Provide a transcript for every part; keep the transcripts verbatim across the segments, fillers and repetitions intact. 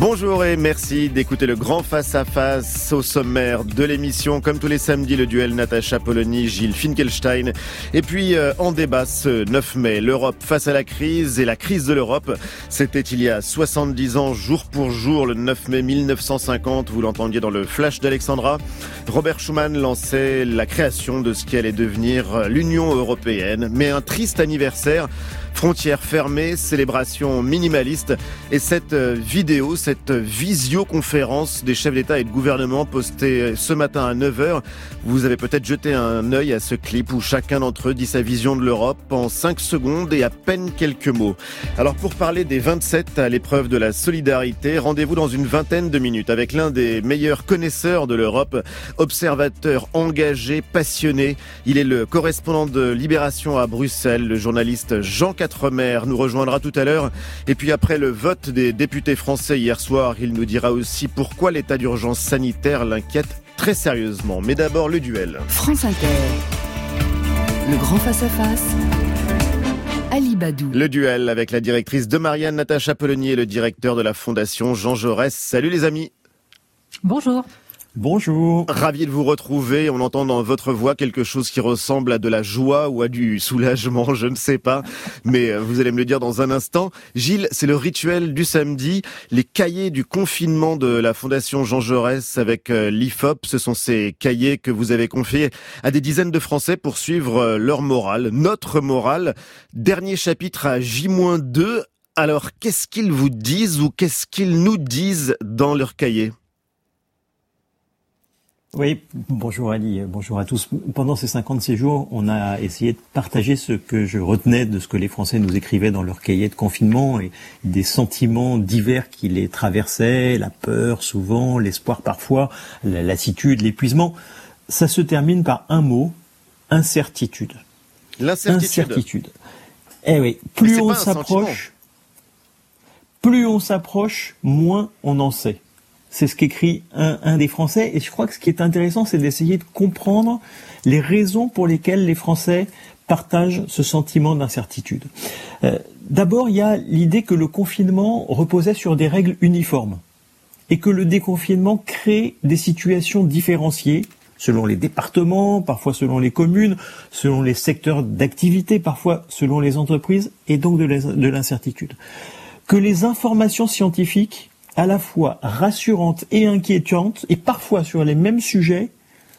Bonjour et merci d'écouter le grand face-à-face au sommaire de l'émission. Comme tous les samedis, le duel Natacha Polony, Gilles Finkelstein. Et puis euh, en débat ce neuf mai, l'Europe face à la crise et la crise de l'Europe. C'était il y a soixante-dix ans, jour pour jour, le neuf mai mille neuf cent cinquante. Vous l'entendiez dans le flash d'Alexandra. Robert Schuman lançait la création de ce qui allait devenir l'Union européenne. Mais un triste anniversaire. Frontières fermées, célébration minimaliste et cette vidéo, cette visioconférence des chefs d'État et de gouvernement postée ce matin à neuf heures. Vous avez peut-être jeté un œil à ce clip où chacun d'entre eux dit sa vision de l'Europe en cinq secondes et à peine quelques mots. Alors pour parler des vingt-sept à l'épreuve de la solidarité, rendez-vous dans une vingtaine de minutes avec l'un des meilleurs connaisseurs de l'Europe, observateur engagé, passionné. Il est le correspondant de Libération à Bruxelles, le journaliste Jean Quatremer nous rejoindra tout à l'heure. Et puis après le vote des députés français hier soir, il nous dira aussi pourquoi l'état d'urgence sanitaire l'inquiète très sérieusement. Mais d'abord le duel. France Inter, le grand face-à-face, Ali Badou. Le duel avec la directrice de Marianne, Natacha Polony, et le directeur de la Fondation, Jean Jaurès. Salut les amis. Bonjour. Bonjour. Ravi de vous retrouver. On entend dans votre voix quelque chose qui ressemble à de la joie ou à du soulagement, je ne sais pas. Mais vous allez me le dire dans un instant. Gilles, c'est le rituel du samedi. Les cahiers du confinement de la Fondation Jean Jaurès avec l'I F O P. Ce sont ces cahiers que vous avez confiés à des dizaines de Français pour suivre leur morale, notre morale. Dernier chapitre à J moins deux. Alors, qu'est-ce qu'ils vous disent ou qu'est-ce qu'ils nous disent dans leurs cahiers ? Oui, bonjour Ali, bonjour à tous. Pendant ces cinquante-six jours, on a essayé de partager ce que je retenais de ce que les Français nous écrivaient dans leur cahier de confinement et des sentiments divers qui les traversaient, la peur souvent, l'espoir parfois, la lassitude, l'épuisement. Ça se termine par un mot, incertitude. L'incertitude. Incertitude. Eh oui, plus on s'approche, plus on s'approche, moins on en sait. C'est ce qu'écrit un, un des Français. Et je crois que ce qui est intéressant, c'est d'essayer de comprendre les raisons pour lesquelles les Français partagent ce sentiment d'incertitude. Euh, d'abord, il y a l'idée que le confinement reposait sur des règles uniformes et que le déconfinement crée des situations différenciées selon les départements, parfois selon les communes, selon les secteurs d'activité, parfois selon les entreprises, et donc de, les, de l'incertitude. Que les informations scientifiques à la fois rassurante et inquiétante, et parfois sur les mêmes sujets,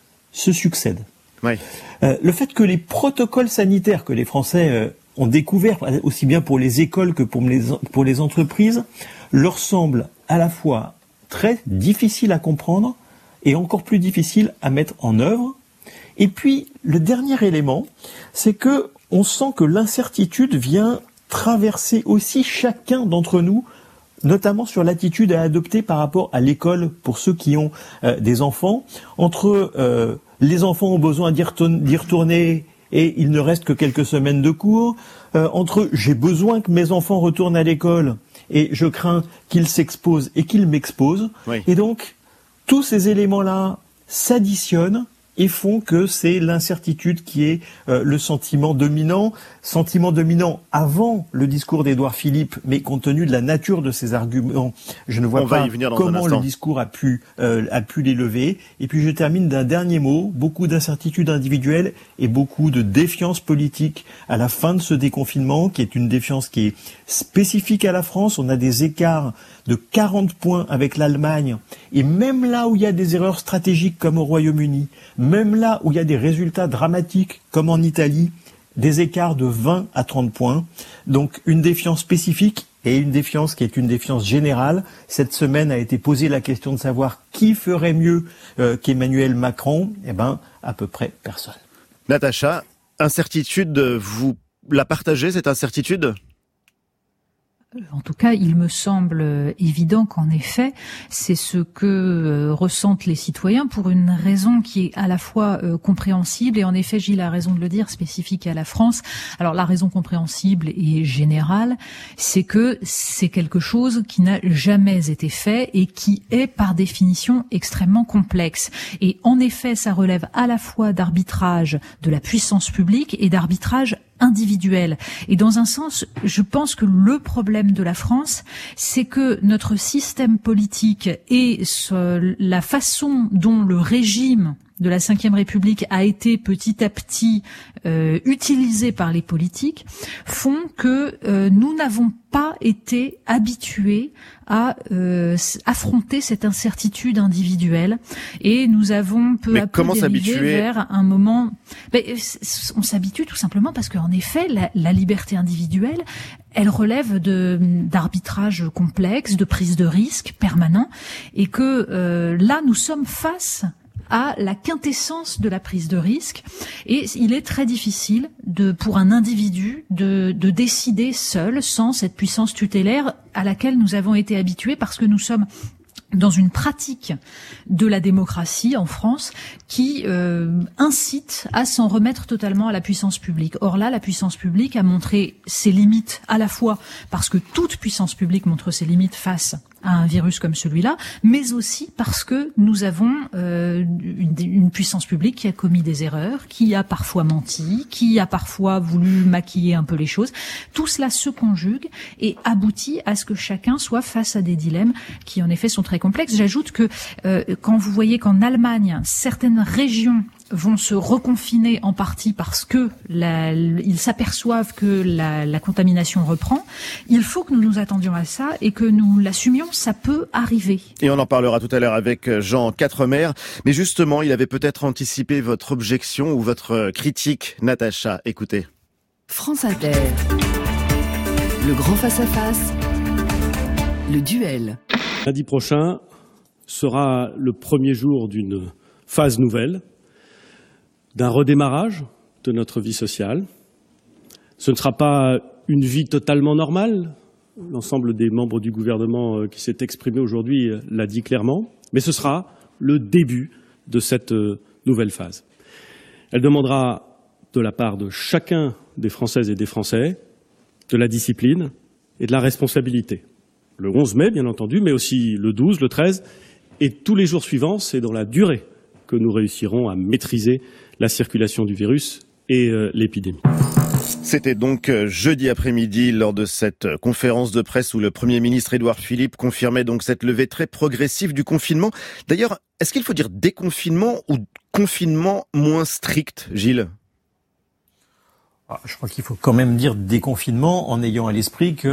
se succèdent. Oui. Euh, le fait que les protocoles sanitaires que les Français euh, ont découverts, aussi bien pour les écoles que pour les, pour les entreprises, leur semblent à la fois très difficiles à comprendre et encore plus difficiles à mettre en œuvre. Et puis, le dernier élément, c'est que on sent que l'incertitude vient traverser aussi chacun d'entre nous, notamment sur l'attitude à adopter par rapport à l'école pour ceux qui ont euh, des enfants. Entre euh, les enfants ont besoin d'y retourner, d'y retourner et il ne reste que quelques semaines de cours, euh, entre j'ai besoin que mes enfants retournent à l'école et je crains qu'ils s'exposent et qu'ils m'exposent. Oui. Et donc, tous ces éléments-là s'additionnent et font que c'est l'incertitude qui est euh, le sentiment dominant, sentiment dominant avant le discours d'Édouard Philippe, mais compte tenu de la nature de ses arguments, je ne vois On pas comment le discours a pu euh, a pu les lever. Et puis je termine d'un dernier mot, beaucoup d'incertitudes individuelles et beaucoup de défiance politique à la fin de ce déconfinement, qui est une défiance qui est spécifique à la France. On a des écarts de quarante points avec l'Allemagne, et même là où il y a des erreurs stratégiques comme au Royaume-Uni, même là où il y a des résultats dramatiques comme en Italie, des écarts de vingt à trente points. Donc une défiance spécifique et une défiance qui est une défiance générale. Cette semaine a été posée la question de savoir qui ferait mieux euh, qu'Emmanuel Macron. Eh ben, à peu près personne. Natacha, incertitude, vous la partagez, cette incertitude ? En tout cas, il me semble évident qu'en effet, c'est ce que euh, ressentent les citoyens pour une raison qui est à la fois euh, compréhensible et en effet, Gilles a raison de le dire, spécifique à la France. Alors la raison compréhensible et générale, c'est que c'est quelque chose qui n'a jamais été fait et qui est par définition extrêmement complexe. Et en effet, ça relève à la fois d'arbitrage de la puissance publique et d'arbitrage individuelle. Et dans un sens, je pense que le problème de la France, c'est que notre système politique et ce, la façon dont le régime de la Cinquième République a été petit à petit euh, utilisé par les politiques, font que euh, nous n'avons pas été habitués à euh, affronter cette incertitude individuelle, et nous avons peu Mais à peu dérivé vers un moment. Ben, on s'habitue tout simplement parce qu'en effet, la, la liberté individuelle, elle relève de d'arbitrage complexe, de prise de risque permanent, et que euh, là, nous sommes face à la quintessence de la prise de risque, et il est très difficile de, pour un individu de, de décider seul, sans cette puissance tutélaire à laquelle nous avons été habitués, parce que nous sommes dans une pratique de la démocratie en France qui euh, incite à s'en remettre totalement à la puissance publique. Or là, la puissance publique a montré ses limites, à la fois parce que toute puissance publique montre ses limites face à un virus comme celui-là, mais aussi parce que nous avons euh, une, une puissance publique qui a commis des erreurs, qui a parfois menti, qui a parfois voulu maquiller un peu les choses. Tout cela se conjugue et aboutit à ce que chacun soit face à des dilemmes qui en effet sont très complexes. J'ajoute que euh, quand vous voyez qu'en Allemagne, certaines régions vont se reconfiner en partie parce que la, ils s'aperçoivent que la, la contamination reprend, il faut que nous nous attendions à ça et que nous l'assumions, ça peut arriver. Et on en parlera tout à l'heure avec Jean Quatremer. Mais justement, il avait peut-être anticipé votre objection ou votre critique, Natacha. Écoutez. France Inter, le grand face-à-face, le duel. Lundi prochain sera le premier jour d'une phase nouvelle, d'un redémarrage de notre vie sociale. Ce ne sera pas une vie totalement normale. L'ensemble des membres du gouvernement qui s'est exprimé aujourd'hui l'a dit clairement. Mais ce sera le début de cette nouvelle phase. Elle demandera de la part de chacun des Françaises et des Français de la discipline et de la responsabilité. Le onze mai, bien entendu, mais aussi le douze, le treize et tous les jours suivants, c'est dans la durée que nous réussirons à maîtriser la circulation du virus et euh, l'épidémie. C'était donc jeudi après-midi lors de cette conférence de presse où le Premier ministre Édouard Philippe confirmait donc cette levée très progressive du confinement. D'ailleurs, est-ce qu'il faut dire déconfinement ou confinement moins strict, Gilles ? Je crois qu'il faut quand même dire déconfinement en ayant à l'esprit que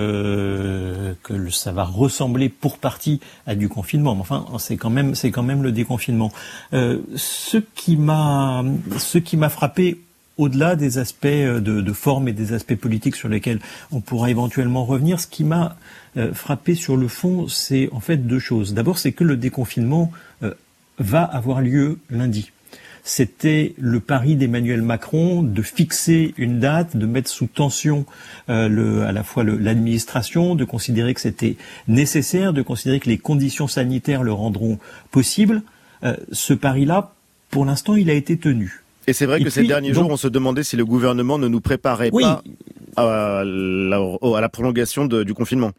euh, que ça va ressembler pour partie à du confinement. Mais enfin, c'est quand même c'est quand même le déconfinement. Euh, ce qui m'a ce qui m'a frappé, au-delà des aspects de, de forme et des aspects politiques sur lesquels on pourra éventuellement revenir, ce qui m'a euh, frappé sur le fond, c'est en fait deux choses. D'abord, c'est que le déconfinement euh, va avoir lieu lundi. C'était le pari d'Emmanuel Macron de fixer une date, de mettre sous tension euh, le, à la fois le, l'administration, de considérer que c'était nécessaire, de considérer que les conditions sanitaires le rendront possible. Euh, ce pari-là, pour l'instant, il a été tenu. Et c'est vrai que Et ces puis, derniers donc, jours, on se demandait si le gouvernement ne nous préparait oui, pas à la, à la prolongation de, du confinement.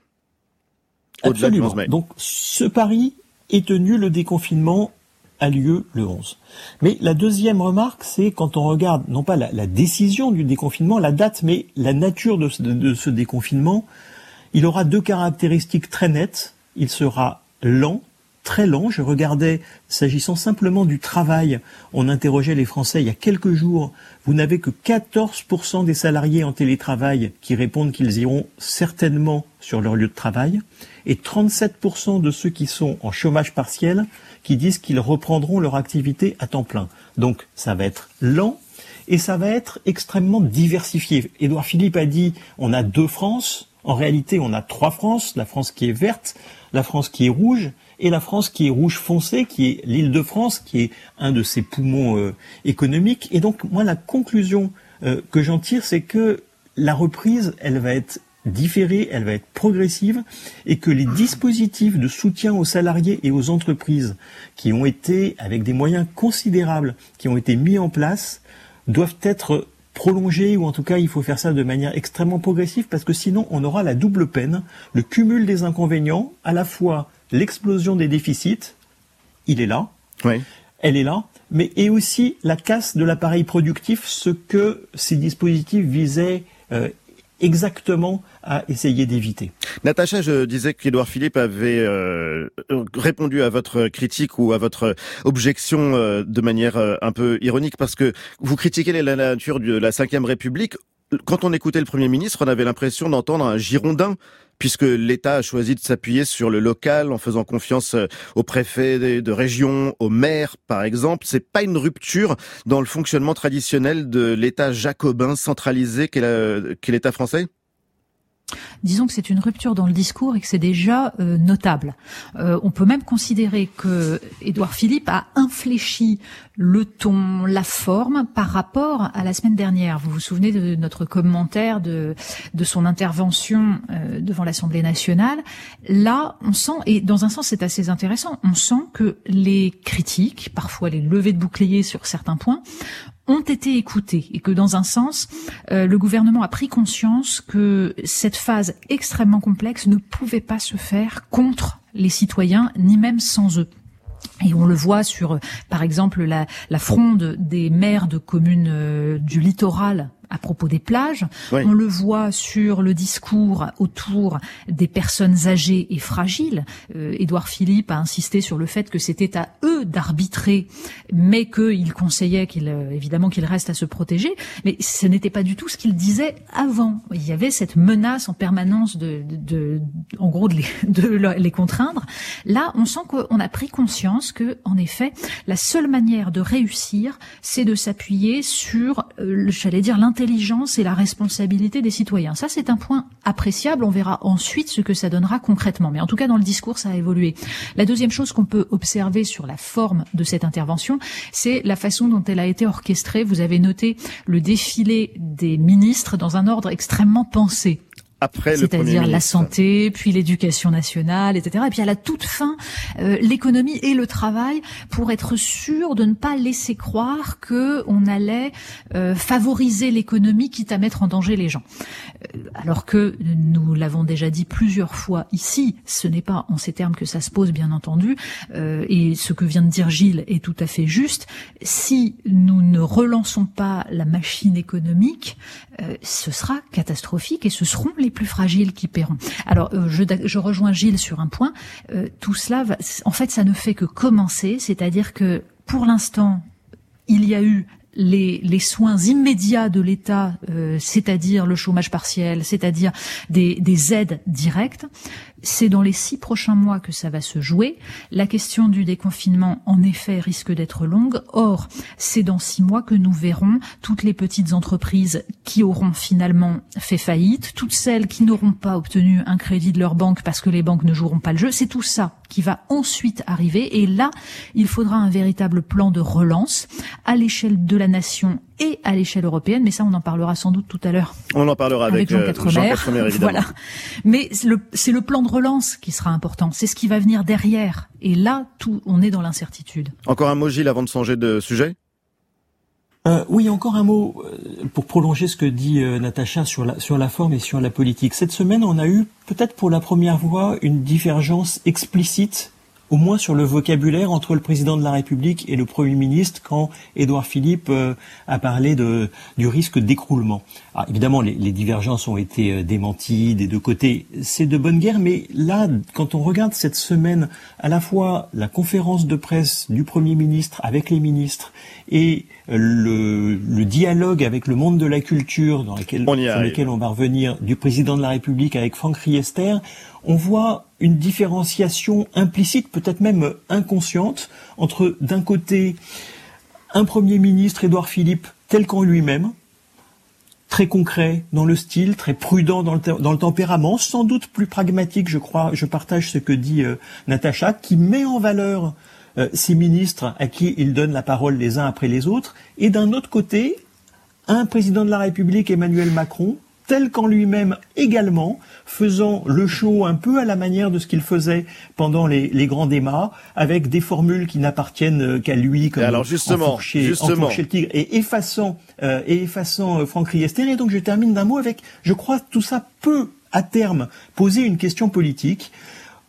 Au-delà du onze mai. Donc ce pari est tenu, le déconfinement a lieu le onze. Mais la deuxième remarque, c'est quand on regarde, non pas la, la décision du déconfinement, la date, mais la nature de ce, de, de ce déconfinement, il aura deux caractéristiques très nettes. Il sera lent, très lent. Je regardais, s'agissant simplement du travail, on interrogeait les Français il y a quelques jours, vous n'avez que quatorze pour cent des salariés en télétravail qui répondent qu'ils iront certainement sur leur lieu de travail, et trente-sept pour cent de ceux qui sont en chômage partiel qui disent qu'ils reprendront leur activité à temps plein. Donc ça va être lent et ça va être extrêmement diversifié. Édouard Philippe a dit on a deux France, en réalité on a trois France, la France qui est verte, la France qui est rouge et la France qui est rouge foncé, qui est l'Île-de-France, qui est un de ses poumons euh, économiques. Et donc moi la conclusion euh, que j'en tire, c'est que la reprise, elle va être différée, elle va être progressive, et que les dispositifs de soutien aux salariés et aux entreprises qui ont été, avec des moyens considérables, qui ont été mis en place, doivent être prolongés, ou en tout cas il faut faire ça de manière extrêmement progressive, parce que sinon on aura la double peine, le cumul des inconvénients, à la fois l'explosion des déficits, il est là, oui. elle est là, mais et aussi la casse de l'appareil productif, ce que ces dispositifs visaient euh, exactement à essayer d'éviter. Natacha, je disais qu'Édouard Philippe avait euh, répondu à votre critique ou à votre objection euh, de manière euh, un peu ironique, parce que vous critiquez la nature de la cinquième République. Quand on écoutait le Premier ministre, on avait l'impression d'entendre un Girondin, puisque l'État a choisi de s'appuyer sur le local en faisant confiance aux préfets de région, aux maires, par exemple. C'est pas une rupture dans le fonctionnement traditionnel de l'État jacobin centralisé qu'est, la, qu'est l'État français ? Disons que c'est une rupture dans le discours et que c'est déjà euh, notable. Euh, on peut même considérer que Édouard Philippe a infléchi le ton, la forme par rapport à la semaine dernière. Vous vous souvenez de notre commentaire de, de son intervention euh, devant l'Assemblée nationale. Là, on sent, et dans un sens c'est assez intéressant, on sent que les critiques, parfois les levées de boucliers sur certains points, ont été écoutés et que dans un sens, euh, le gouvernement a pris conscience que cette phase extrêmement complexe ne pouvait pas se faire contre les citoyens, ni même sans eux. Et on le voit sur, par exemple, la, la fronde des maires de communes euh, du littoral à propos des plages. Oui. On le voit sur le discours autour des personnes âgées et fragiles. Euh, Édouard Philippe a insisté sur le fait que c'était à eux d'arbitrer, mais qu'il conseillait qu'il, euh, évidemment qu'ils restent à se protéger. Mais ce n'était pas du tout ce qu'il disait avant. Il y avait cette menace en permanence de, de, de en gros, de les, de les contraindre. Là, on sent qu'on a pris conscience que, en effet, la seule manière de réussir, c'est de s'appuyer sur, euh, j'allais dire, l'intelligence L'intelligence et la responsabilité des citoyens. Ça, c'est un point appréciable. On verra ensuite ce que ça donnera concrètement. Mais en tout cas, dans le discours, ça a évolué. La deuxième chose qu'on peut observer sur la forme de cette intervention, c'est la façon dont elle a été orchestrée. Vous avez noté le défilé des ministres dans un ordre extrêmement pensé. Après C'est-à-dire le la santé, puis l'éducation nationale, et cetera. Et puis à la toute fin, euh, l'économie et le travail, pour être sûr de ne pas laisser croire que on allait euh, favoriser l'économie, quitte à mettre en danger les gens. Euh, alors que nous l'avons déjà dit plusieurs fois ici, ce n'est pas en ces termes que ça se pose, bien entendu. Euh, et ce que vient de dire Gilles est tout à fait juste. Si nous ne relançons pas la machine économique, euh, ce sera catastrophique et ce seront les plus fragiles qui paieront. Alors, euh, je, je rejoins Gilles sur un point. Euh, tout cela, va, en fait, ça ne fait que commencer. C'est-à-dire que, pour l'instant, il y a eu les, les soins immédiats de l'État, euh, c'est-à-dire le chômage partiel, c'est-à-dire des, des aides directes. C'est dans les six prochains mois que ça va se jouer. La question du déconfinement, en effet, risque d'être longue. Or, c'est dans six mois que nous verrons toutes les petites entreprises qui auront finalement fait faillite, toutes celles qui n'auront pas obtenu un crédit de leur banque parce que les banques ne joueront pas le jeu. C'est tout ça qui va ensuite arriver. Et là, il faudra un véritable plan de relance à l'échelle de la nation et à l'échelle européenne, mais ça, on en parlera sans doute tout à l'heure. On en parlera avec, avec Jean Quatremer, évidemment. Voilà. Mais c'est le, c'est le plan de relance qui sera important. C'est ce qui va venir derrière. Et là, tout, on est dans l'incertitude. Encore un mot, Gilles, avant de changer de sujet? Euh, oui, encore un mot pour prolonger ce que dit euh, Natacha sur la, sur la forme et sur la politique. Cette semaine, on a eu peut-être pour la première fois une divergence explicite, au moins sur le vocabulaire, entre le président de la République et le Premier ministre quand Édouard Philippe euh, a parlé de, du risque d'écroulement. Alors, évidemment, les, les divergences ont été euh, démenties des deux côtés. C'est de bonne guerre, mais là, quand on regarde cette semaine, à la fois la conférence de presse du Premier ministre avec les ministres et euh, le, le dialogue avec le monde de la culture dans lequel, sur lequel on va revenir du président de la République avec Franck Riester, on voit une différenciation implicite, peut-être même inconsciente, entre d'un côté un Premier ministre, Édouard Philippe, tel qu'en lui-même, très concret dans le style, très prudent dans le, dans le tempérament, sans doute plus pragmatique, je crois, je partage ce que dit euh, Natacha, qui met en valeur euh, ces ministres à qui il donne la parole les uns après les autres, et d'un autre côté, un président de la République, Emmanuel Macron, tel qu'en lui-même également, faisant le show un peu à la manière de ce qu'il faisait pendant les, les grands débats, avec des formules qui n'appartiennent qu'à lui, comme alors justement, enfourcher, justement. enfourcher le tigre, et effaçant, euh, et effaçant euh, Franck Riester. Et donc je termine d'un mot avec, je crois que tout ça peut, à terme, poser une question politique.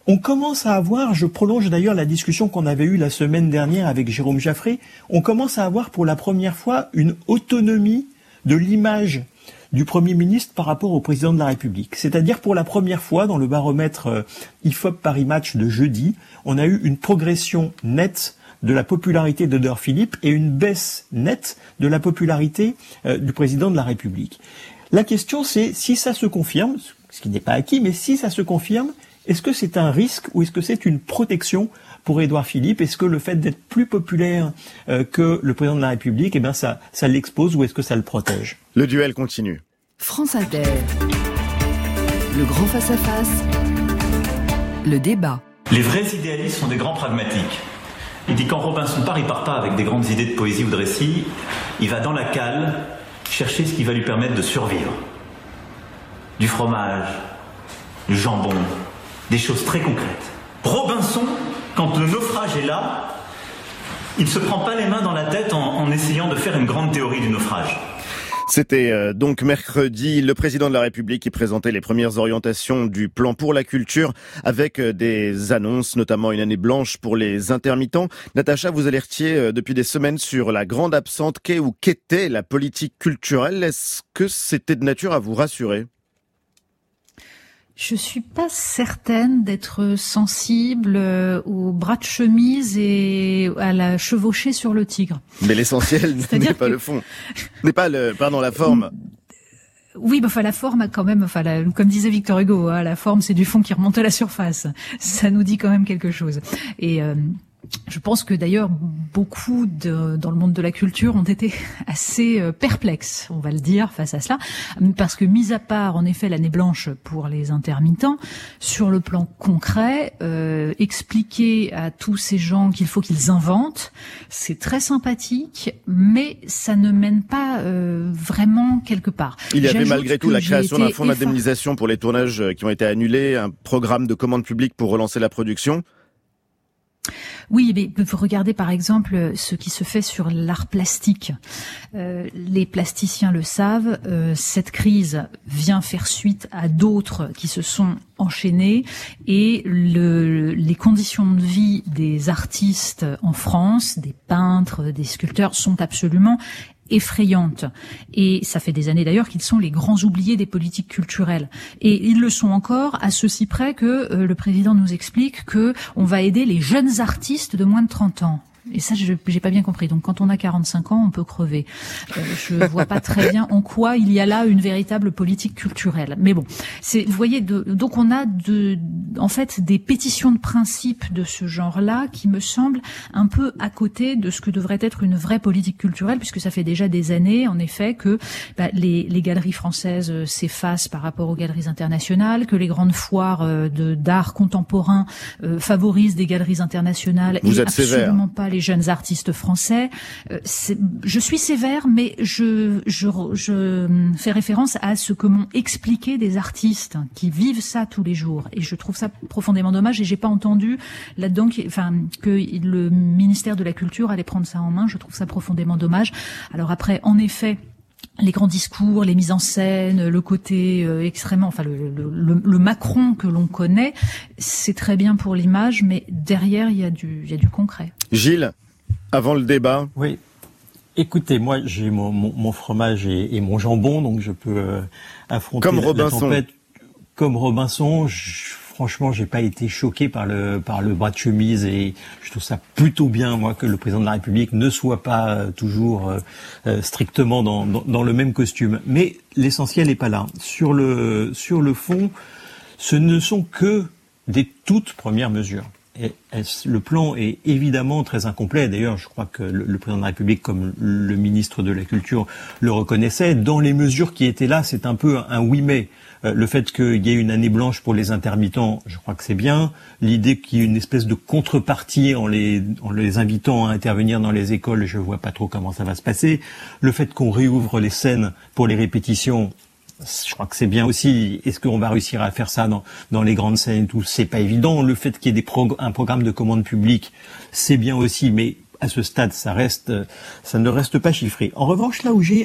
On commence à avoir, je prolonge d'ailleurs la discussion qu'on avait eue la semaine dernière avec Jérôme Jaffré, on commence à avoir pour la première fois une autonomie de l'image du Premier ministre par rapport au Président de la République. C'est-à-dire pour la première fois dans le baromètre euh, I F O P Paris Match de jeudi, on a eu une progression nette de la popularité d'Édouard Philippe et une baisse nette de la popularité euh, du Président de la République. La question c'est si ça se confirme, ce qui n'est pas acquis, mais si ça se confirme, est-ce que c'est un risque ou est-ce que c'est une protection pour Édouard Philippe? Est-ce que le fait d'être plus populaire euh, que le Président de la République, eh bien ça, ça l'expose ou est-ce que ça le protège? Le duel continue. France Inter. Le grand face-à-face. Le débat. Les vrais idéalistes sont des grands pragmatiques. Il dit quand Robinson part, il part pas avec des grandes idées de poésie ou de récit. Il va dans la cale chercher ce qui va lui permettre de survivre. Du fromage, du jambon, des choses très concrètes. Robinson, quand le naufrage est là, il ne se prend pas les mains dans la tête en, en essayant de faire une grande théorie du naufrage. C'était euh, donc mercredi le président de la République qui présentait les premières orientations du plan pour la culture avec euh, des annonces, notamment une année blanche pour les intermittents. Natacha, vous alertiez euh, depuis des semaines sur la grande absente qu'est ou qu'était la politique culturelle. Est-ce que c'était de nature à vous rassurer ? Je suis pas certaine d'être sensible au bras de chemise et à la chevauchée sur le tigre. Mais l'essentiel n'est pas que... le fond, n'est pas le, pardon, la forme. Oui, bah, enfin, la forme a quand même, enfin, la, comme disait Victor Hugo, hein, la forme c'est du fond qui remonte à la surface. Ça nous dit quand même quelque chose. Et euh, je pense que d'ailleurs beaucoup de, dans le monde de la culture ont été assez euh, perplexes, on va le dire, face à cela, parce que mis à part en effet l'année blanche pour les intermittents, sur le plan concret, euh, expliquer à tous ces gens qu'il faut qu'ils inventent, c'est très sympathique, mais ça ne mène pas euh, vraiment quelque part. Il y avait malgré tout la création d'un fonds d'indemnisation pour les tournages qui ont été annulés, un programme de commande publique pour relancer la production. Oui, mais vous regardez par exemple ce qui se fait sur l'art plastique. Euh, les plasticiens le savent, euh, cette crise vient faire suite à d'autres qui se sont enchaînées et le, les conditions de vie des artistes en France, des peintres, des sculpteurs sont absolument effrayantes. Et ça fait des années d'ailleurs qu'ils sont les grands oubliés des politiques culturelles. Et ils le sont encore à ceci près que euh, le président nous explique que on va aider les jeunes artistes de moins de trente ans. Et ça, je j'ai pas bien compris. Donc, quand on a quarante-cinq ans, on peut crever. Euh, je vois pas très bien en quoi il y a là une véritable politique culturelle. Mais bon, c'est, vous voyez, de, donc on a de, en fait, des pétitions de principe de ce genre-là qui me semblent un peu à côté de ce que devrait être une vraie politique culturelle, puisque ça fait déjà des années, en effet, que bah, les, les galeries françaises euh, s'effacent par rapport aux galeries internationales, que les grandes foires euh, de d'art contemporain euh, favorisent des galeries internationales Vous et êtes absolument sévère. pas les jeunes artistes français. Euh, c'est, je suis sévère, mais je, je, je fais référence à ce que m'ont expliqué des artistes qui vivent ça tous les jours. Et je trouve ça profondément dommage. Et j'ai pas entendu là-dedans, qui, enfin, que le ministère de la Culture allait prendre ça en main. Je trouve ça profondément dommage. Alors après, en effet, les grands discours, les mises en scène, le côté euh, extrêmement, enfin le, le, le, le Macron que l'on connaît, c'est très bien pour l'image, mais derrière il y a du, il y a du concret. Gilles, avant le débat. Oui. Écoutez, moi j'ai mon, mon, mon fromage et, et mon jambon, donc je peux euh, affronter Comme la, Robinson. la tempête. Comme Robinson. Je, franchement, j'ai pas été choqué par le par le bras de chemise et je trouve ça plutôt bien, moi, que le président de la République ne soit pas euh, toujours euh, euh, strictement dans, dans dans le même costume. Mais l'essentiel n'est pas là. Sur le sur le fond, ce ne sont que des toutes premières mesures. Et le plan est évidemment très incomplet. D'ailleurs, je crois que le, le président de la République, comme le ministre de la Culture, le reconnaissait. Dans les mesures qui étaient là, c'est un peu un oui mais. Euh, le fait qu'il y ait une année blanche pour les intermittents, je crois que c'est bien. L'idée qu'il y ait une espèce de contrepartie en les, en les invitant à intervenir dans les écoles, je vois pas trop comment ça va se passer. Le fait qu'on réouvre les scènes pour les répétitions, je crois que c'est bien aussi. Est-ce qu'on va réussir à faire ça dans, dans les grandes scènes et tout? C'est pas évident. Le fait qu'il y ait des prog- un programme de commande publique, c'est bien aussi, mais à ce stade, ça reste, ça ne reste pas chiffré. En revanche, là où j'ai un,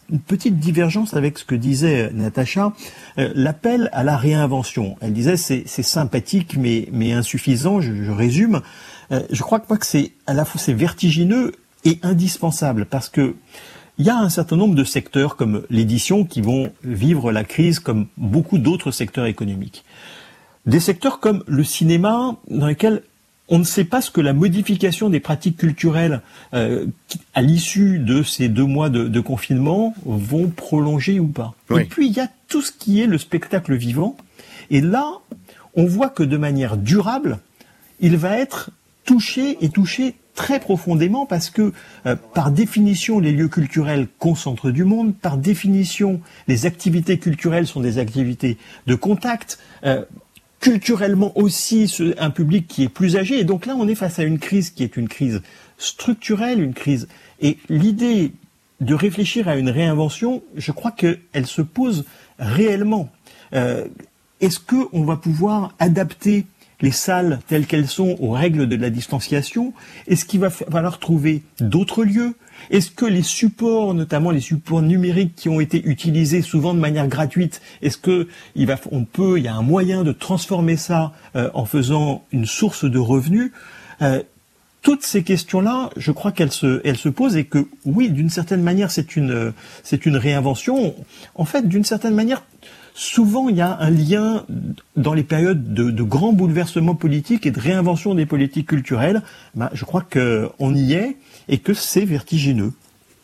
une petite divergence avec ce que disait Natacha, euh, l'appel à la réinvention. Elle disait c'est, c'est sympathique mais, mais insuffisant, je, je résume. Euh, je crois que c'est à la fois c'est vertigineux et indispensable parce que il y a un certain nombre de secteurs comme l'édition qui vont vivre la crise comme beaucoup d'autres secteurs économiques. Des secteurs comme le cinéma dans lesquels on ne sait pas ce que la modification des pratiques culturelles euh, à l'issue de ces deux mois de, de confinement vont prolonger ou pas. Oui. Et puis il y a tout ce qui est le spectacle vivant. Et là, on voit que de manière durable, il va être touché et touché très profondément parce que euh, par définition les lieux culturels concentrent du monde, par définition les activités culturelles sont des activités de contact. Euh, culturellement aussi ce, un public qui est plus âgé. Et donc là, on est face à une crise qui est une crise structurelle, une crise. Et l'idée de réfléchir à une réinvention, je crois qu'elle se pose réellement. Euh, est-ce qu'on va pouvoir adapter les salles telles qu'elles sont aux règles de la distanciation? Est-ce qu'il va falloir trouver d'autres lieux? Est-ce que les supports, notamment les supports numériques qui ont été utilisés souvent de manière gratuite, est-ce que il va, on peut, il y a un moyen de transformer ça euh, en faisant une source de revenus? euh, Toutes ces questions-là, je crois qu'elles se, elles se posent et que oui, d'une certaine manière, c'est une, c'est une réinvention. En fait, d'une certaine manière, souvent il y a un lien dans les périodes de, de grands bouleversements politiques et de réinvention des politiques culturelles. Ben, je crois qu'on y est et que c'est vertigineux.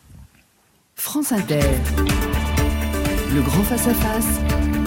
France Inter, le grand face-à-face,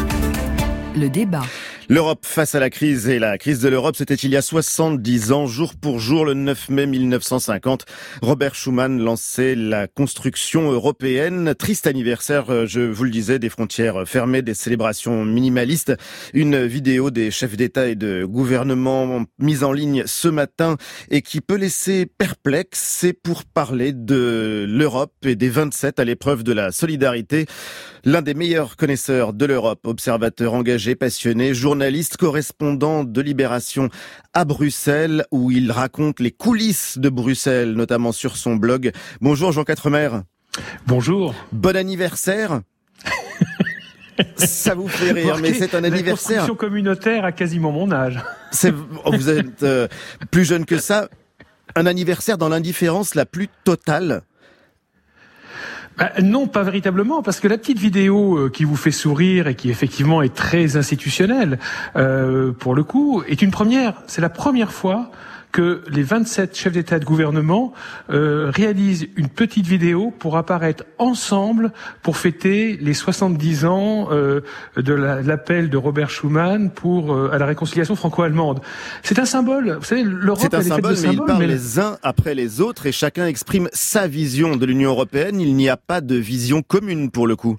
le débat. L'Europe face à la crise et la crise de l'Europe, c'était il y a soixante-dix ans, jour pour jour, le neuf mai mille neuf cent cinquante. Robert Schuman lançait la construction européenne. Triste anniversaire, je vous le disais, des frontières fermées, des célébrations minimalistes. Une vidéo des chefs d'État et de gouvernement mise en ligne ce matin et qui peut laisser perplexe. C'est pour parler de l'Europe et des vingt-sept à l'épreuve de la solidarité. L'un des meilleurs connaisseurs de l'Europe, observateur engagé, passionné, journaliste, correspondant de Libération à Bruxelles, où il raconte les coulisses de Bruxelles, notamment sur son blog. Bonjour Jean Quatremer. Bonjour. Bon anniversaire. Ça vous fait rire, mais c'est un anniversaire. La construction communautaire a quasiment mon âge. C'est, vous êtes euh, plus jeune que ça. Un anniversaire dans l'indifférence la plus totale. Bah, non, pas véritablement, parce que la petite vidéo euh, qui vous fait sourire et qui effectivement est très institutionnelle, euh, pour le coup, est une première. C'est la première fois que les vingt-sept chefs d'État et de gouvernement euh, réalisent une petite vidéo pour apparaître ensemble pour fêter les soixante-dix ans euh, de la, l'appel de Robert Schuman pour euh, à la réconciliation franco-allemande. C'est un symbole. Vous savez, l'Europe, c'est un elle est faite symbole, de mais symboles, ils parlent mais les uns après les autres et chacun exprime sa vision de l'Union européenne. Il n'y a pas de vision commune pour le coup.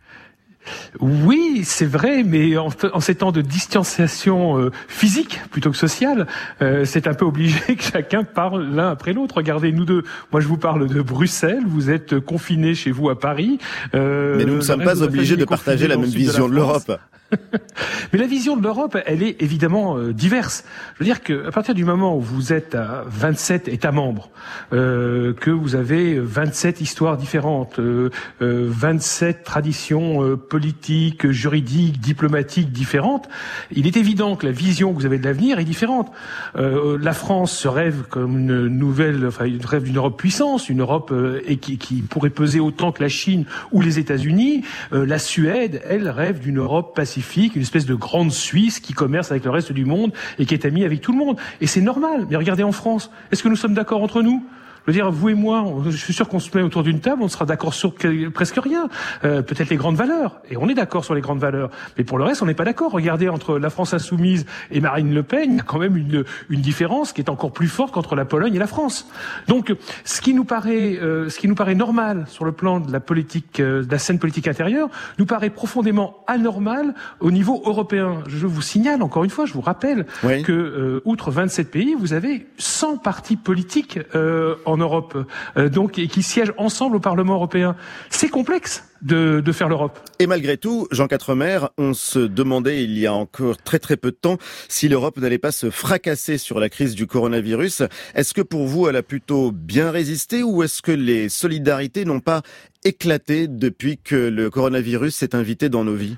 Oui, c'est vrai, mais en, en ces temps de distanciation euh, physique plutôt que sociale, euh, c'est un peu obligé que chacun parle l'un après l'autre. Regardez, nous deux, moi je vous parle de Bruxelles, vous êtes confinés chez vous à Paris. Euh, mais nous ne sommes pas obligés de partager la même vision de, de l'Europe. Mais la vision de l'Europe, elle est évidemment euh, diverse. Je veux dire qu'à partir du moment où vous êtes à vingt-sept États membres, euh, que vous avez vingt-sept histoires différentes, euh, euh, vingt-sept traditions euh, politiques, juridiques, diplomatiques différentes, il est évident que la vision que vous avez de l'avenir est différente. Euh, la France se rêve comme une nouvelle, enfin, une rêve d'une Europe puissance, une Europe euh, et qui, qui pourrait peser autant que la Chine ou les États-Unis. Euh, la Suède, elle rêve d'une Europe pacifique, une espèce de grande Suisse qui commerce avec le reste du monde et qui est amie avec tout le monde. Et c'est normal. Mais regardez en France, est-ce que nous sommes d'accord entre nous ? Je veux dire, vous et moi, je suis sûr qu'on se met autour d'une table, on sera d'accord sur que, presque rien. Euh, peut-être les grandes valeurs, et on est d'accord sur les grandes valeurs. Mais pour le reste, on n'est pas d'accord. Regardez, entre la France insoumise et Marine Le Pen, il y a quand même une, une différence qui est encore plus forte qu'entre la Pologne et la France. Donc, ce qui nous paraît, euh, ce qui nous paraît normal sur le plan de la politique, euh, de la scène politique intérieure, nous paraît profondément anormal au niveau européen. Je vous signale, encore une fois, je vous rappelle oui. que, euh, outre vingt-sept pays, vous avez cent partis politiques euh, en en Europe, euh, donc et qui siègent ensemble au Parlement européen. C'est complexe de, de faire l'Europe. Et malgré tout, Jean Quatremer, on se demandait il y a encore très très peu de temps si l'Europe n'allait pas se fracasser sur la crise du coronavirus. Est-ce que pour vous, elle a plutôt bien résisté ou est-ce que les solidarités n'ont pas éclaté depuis que le coronavirus s'est invité dans nos vies ?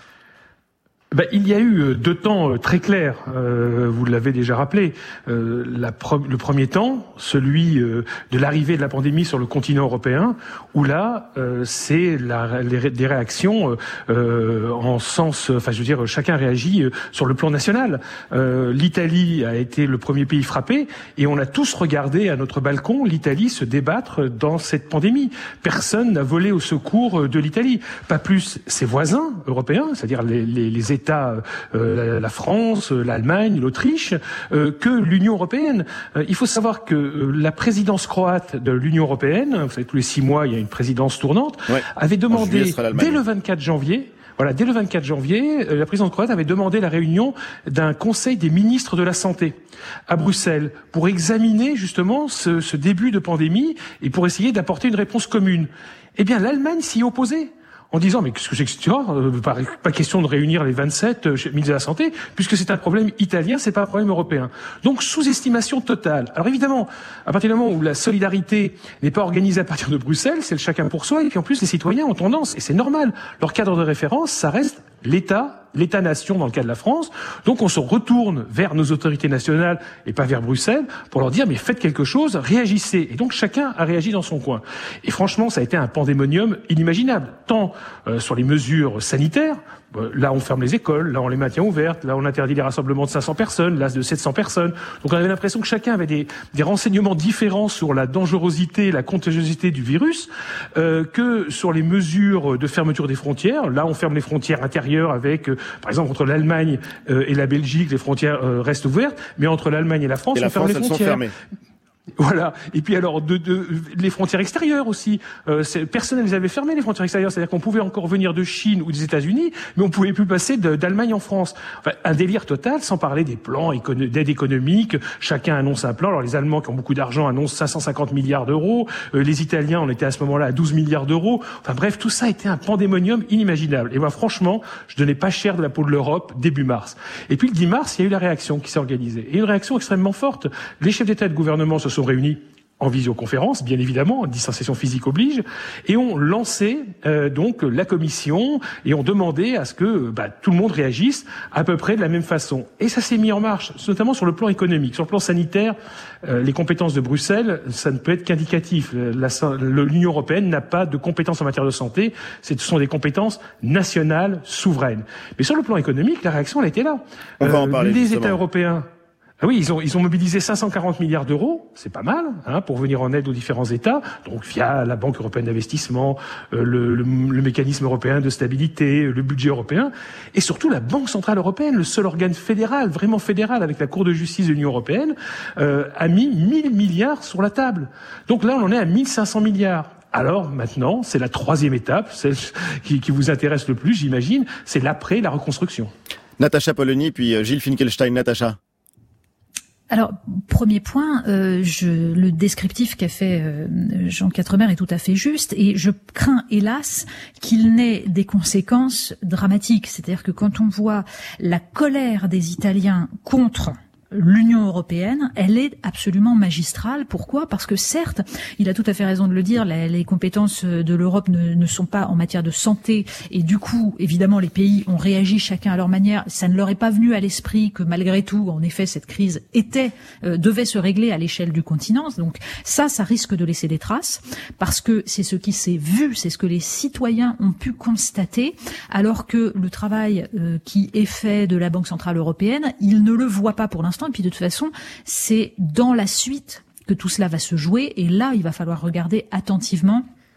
Ben, il y a eu deux temps très clairs, euh, vous l'avez déjà rappelé. Euh, la pro- le premier temps, celui euh, de l'arrivée de la pandémie sur le continent européen, où là, euh, c'est la, les, des réactions euh, en sens, enfin je veux dire, chacun réagit euh, sur le plan national. Euh, L'Italie a été le premier pays frappé, et on a tous regardé à notre balcon l'Italie se débattre dans cette pandémie. Personne n'a volé au secours de l'Italie, pas plus ses voisins européens, c'est-à-dire les, les, les États États, euh, la France, l'Allemagne, l'Autriche, euh, que l'Union européenne. Euh, il faut savoir que euh, la présidence croate de l'Union européenne, vous savez, tous les six mois, il y a une présidence tournante, ouais. avait demandé, dès le vingt-quatre janvier, voilà, dès le vingt-quatre janvier, la présidence croate avait demandé la réunion d'un conseil des ministres de la santé à Bruxelles pour examiner justement ce, ce début de pandémie et pour essayer d'apporter une réponse commune. Eh bien, l'Allemagne s'y opposait, en disant, mais qu'est-ce que c'est que cette histoire ? Pas, pas question de réunir les vingt-sept ministres de la Santé, puisque c'est un problème italien, c'est pas un problème européen. Donc, sous-estimation totale. Alors évidemment, à partir du moment où la solidarité n'est pas organisée à partir de Bruxelles, c'est le chacun pour soi, et puis en plus, les citoyens ont tendance, et c'est normal, leur cadre de référence, ça reste l'État, l'État-nation dans le cas de la France. Donc on se retourne vers nos autorités nationales et pas vers Bruxelles pour leur dire mais faites quelque chose, réagissez. Et donc chacun a réagi dans son coin. Et franchement, ça a été un pandémonium inimaginable, tant euh, sur les mesures sanitaires. Là, on ferme les écoles, là, on les maintient ouvertes, là, on interdit les rassemblements de cinq cents personnes, là, de sept cents personnes. Donc, on avait l'impression que chacun avait des, des renseignements différents sur la dangerosité, la contagiosité du virus, euh, que sur les mesures de fermeture des frontières. Là, on ferme les frontières intérieures avec, euh, par exemple, entre l'Allemagne euh, et la Belgique, les frontières euh, restent ouvertes, mais entre l'Allemagne et la France, et on la ferme France, les frontières. Elles sont fermées. Voilà. Et puis alors, de, de, les frontières extérieures aussi. Euh, personne ne les avait fermées, les frontières extérieures. C'est-à-dire qu'on pouvait encore venir de Chine ou des États-Unis, mais on pouvait plus passer de, d'Allemagne en France. Enfin, un délire total, sans parler des plans écono- d'aide économique. Chacun annonce un plan. Alors les Allemands qui ont beaucoup d'argent annoncent cinq cent cinquante milliards d'euros. Euh, les Italiens, on était à ce moment-là à douze milliards d'euros. Enfin bref, tout ça était un pandémonium inimaginable. Et moi, franchement, je donnais pas cher de la peau de l'Europe début mars. Et puis le dix mars, il y a eu la réaction qui s'est organisée. Et une réaction extrêmement forte. Les chefs d'État et de gouvernement se sont réunis en visioconférence, bien évidemment, distanciation physique oblige, et ont lancé euh, donc la commission et ont demandé à ce que bah, tout le monde réagisse à peu près de la même façon. Et ça s'est mis en marche, notamment sur le plan économique. Sur le plan sanitaire, euh, les compétences de Bruxelles, ça ne peut être qu'indicatif. La, la, L'Union européenne n'a pas de compétences en matière de santé, ce sont des compétences nationales, souveraines. Mais sur le plan économique, la réaction, elle était là. On va en parler, les justement. États européens... Ah oui, ils ont, ils ont mobilisé cinq cent quarante milliards d'euros, c'est pas mal, hein, pour venir en aide aux différents États, donc via la Banque européenne d'investissement, euh, le, le, le mécanisme européen de stabilité, le budget européen, et surtout la Banque centrale européenne, le seul organe fédéral, vraiment fédéral, avec la Cour de justice de l'Union européenne, euh, a mis mille milliards sur la table. Donc là, on en est à mille cinq cents milliards. Alors maintenant, c'est la troisième étape, celle qui, qui vous intéresse le plus, j'imagine, c'est l'après, la reconstruction. Natacha Polony, puis Gilles Finkelstein. Natacha. Alors, premier point, euh, je, le descriptif qu'a fait euh, Jean Quatremer est tout à fait juste, et je crains, hélas, qu'il n'ait des conséquences dramatiques. C'est-à-dire que quand on voit la colère des Italiens contre l'Union européenne, elle est absolument magistrale. Pourquoi ? Parce que certes, il a tout à fait raison de le dire, les, les compétences de l'Europe ne, ne sont pas en matière de santé, et du coup, évidemment, les pays ont réagi chacun à leur manière. Ça ne leur est pas venu à l'esprit que malgré tout, en effet, cette crise était, euh, devait se régler à l'échelle du continent. Donc ça, ça risque de laisser des traces, parce que c'est ce qui s'est vu, c'est ce que les citoyens ont pu constater, alors que le travail euh, qui est fait de la Banque centrale européenne, ils ne le voient pas pour l'instant. Et puis de toute façon, c'est dans la suite que tout cela va se jouer. Et là, il va falloir regarder attentivement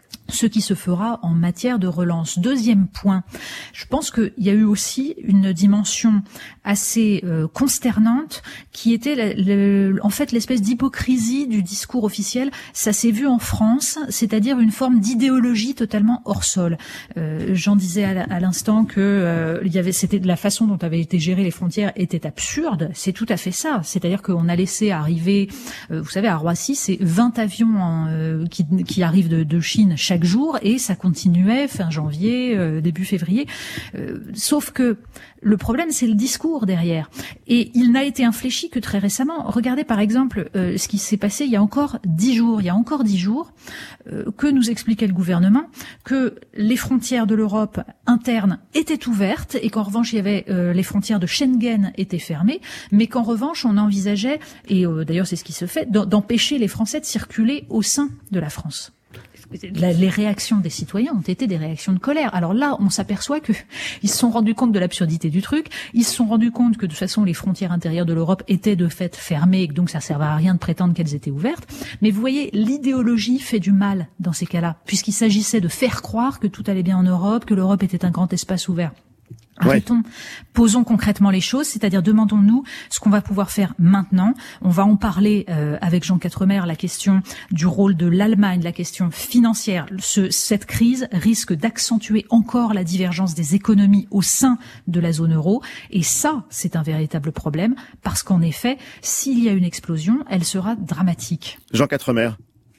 ce qui se fera en matière de relance. Deuxième point, je pense qu'il y a eu aussi une dimension assez euh, consternante qui était la, le, en fait l'espèce d'hypocrisie du discours officiel. Ça s'est vu en France, c'est-à-dire une forme d'idéologie totalement hors sol. Euh, J'en disais à, à l'instant que euh, il y avait, c'était de la façon dont avaient été gérées les frontières était absurde. C'est tout à fait ça. C'est-à-dire qu'on a laissé arriver, euh, vous savez, à Roissy, c'est vingt avions en, euh, qui, qui arrivent de, de Chine chaque jour, et ça continuait fin janvier, euh, début février. Euh, sauf que le problème, c'est le discours derrière. Et il n'a été infléchi que très récemment. Regardez par exemple euh, ce qui s'est passé il y a encore dix jours. Il y a encore dix jours euh, que nous expliquait le gouvernement que les frontières de l'Europe interne étaient ouvertes et qu'en revanche, il y avait euh, les frontières de Schengen étaient fermées, mais qu'en revanche, on envisageait, et euh, d'ailleurs c'est ce qui se fait, d'empêcher les Français de circuler au sein de la France. Les réactions des citoyens ont été des réactions de colère. Alors là, on s'aperçoit que ils se sont rendus compte de l'absurdité du truc. Ils se sont rendus compte que de toute façon, les frontières intérieures de l'Europe étaient de fait fermées et que donc ça servait à rien de prétendre qu'elles étaient ouvertes. Mais vous voyez, l'idéologie fait du mal dans ces cas-là, puisqu'il s'agissait de faire croire que tout allait bien en Europe, que l'Europe était un grand espace ouvert. Arrêtons, ouais. Posons concrètement les choses, c'est-à-dire demandons-nous ce qu'on va pouvoir faire maintenant. On va en parler euh, avec Jean Quatremer, la question du rôle de l'Allemagne, la question financière. Ce, cette crise risque d'accentuer encore la divergence des économies au sein de la zone euro. Et ça, c'est un véritable problème, parce qu'en effet, s'il y a une explosion, elle sera dramatique. Jean Quatremer.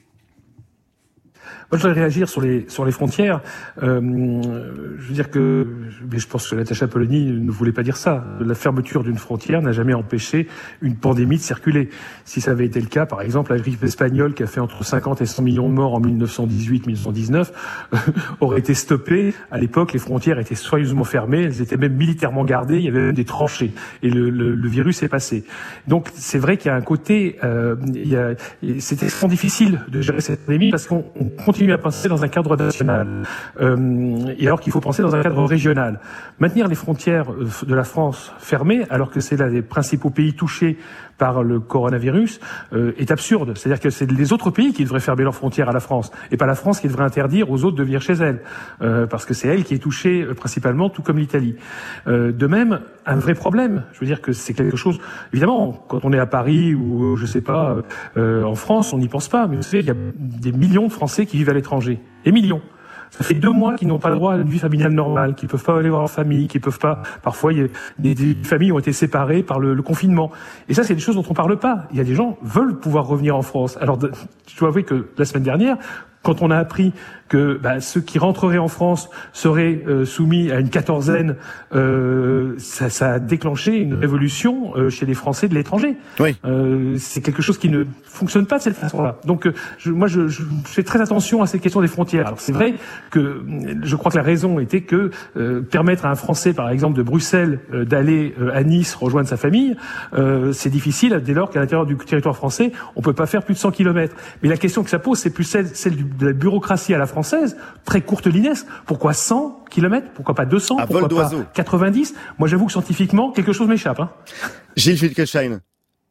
Moi, je voudrais réagir sur les sur les frontières. Euh, je veux dire que, mais je pense que Natacha Polony ne voulait pas dire ça. La fermeture d'une frontière n'a jamais empêché une pandémie de circuler. Si ça avait été le cas, par exemple, la grippe espagnole, qui a fait entre cinquante et cent millions de morts en mille neuf cent dix-huit mille neuf cent dix-neuf, euh, aurait été stoppée. À l'époque, les frontières étaient soigneusement fermées. Elles étaient même militairement gardées. Il y avait même des tranchées. Et le, le, le virus est passé. Donc, c'est vrai qu'il y a un côté, euh, il y a, c'est extrêmement difficile de gérer cette pandémie parce qu'on on continue à penser dans un cadre national, euh, et alors qu'il faut penser dans un cadre régional. Maintenir les frontières de la France fermées, alors que c'est l'un des principaux pays touchés par le coronavirus, euh, est absurde. C'est-à-dire que c'est les autres pays qui devraient fermer leurs frontières à la France, et pas la France qui devrait interdire aux autres de venir chez elle, euh, parce que c'est elle qui est touchée euh, principalement, tout comme l'Italie. Euh, de même, un vrai problème. Je veux dire que c'est quelque chose. Évidemment, quand on est à Paris ou je sais pas euh, en France, on n'y pense pas. Mais vous savez, il y a des millions de Français qui vivent à l'étranger, des millions. Ça fait deux mois qu'ils n'ont pas le droit à une vie familiale normale, qu'ils peuvent pas aller voir leur famille, qu'ils peuvent pas. Parfois, il y a des, des familles ont été séparées par le, le confinement. Et ça, c'est des choses dont on parle pas. Il y a des gens qui veulent pouvoir revenir en France. Alors, je dois avouer que la semaine dernière, quand on a appris que bah, ceux qui rentreraient en France seraient euh, soumis à une quatorzaine, euh, ça, ça a déclenché une révolution euh, chez les Français de l'étranger. Oui. Euh, c'est quelque chose qui ne fonctionne pas de cette façon-là. Donc, euh, je, moi, je, je fais très attention à cette question des frontières. Alors, c'est vrai que je crois que la raison était que euh, permettre à un Français, par exemple, de Bruxelles, euh, d'aller euh, à Nice rejoindre sa famille, euh, c'est difficile dès lors qu'à l'intérieur du territoire français, on peut pas faire plus de cent kilomètres. Mais la question que ça pose, c'est plus celle, celle du, de la bureaucratie à la française, très courte linesque. Pourquoi cent kilomètres? Pourquoi pas deux cents? À Pourquoi vol d'oiseau. pas quatre-vingt-dix? Moi, j'avoue que scientifiquement, quelque chose m'échappe. Hein. Gilles Finkelstein.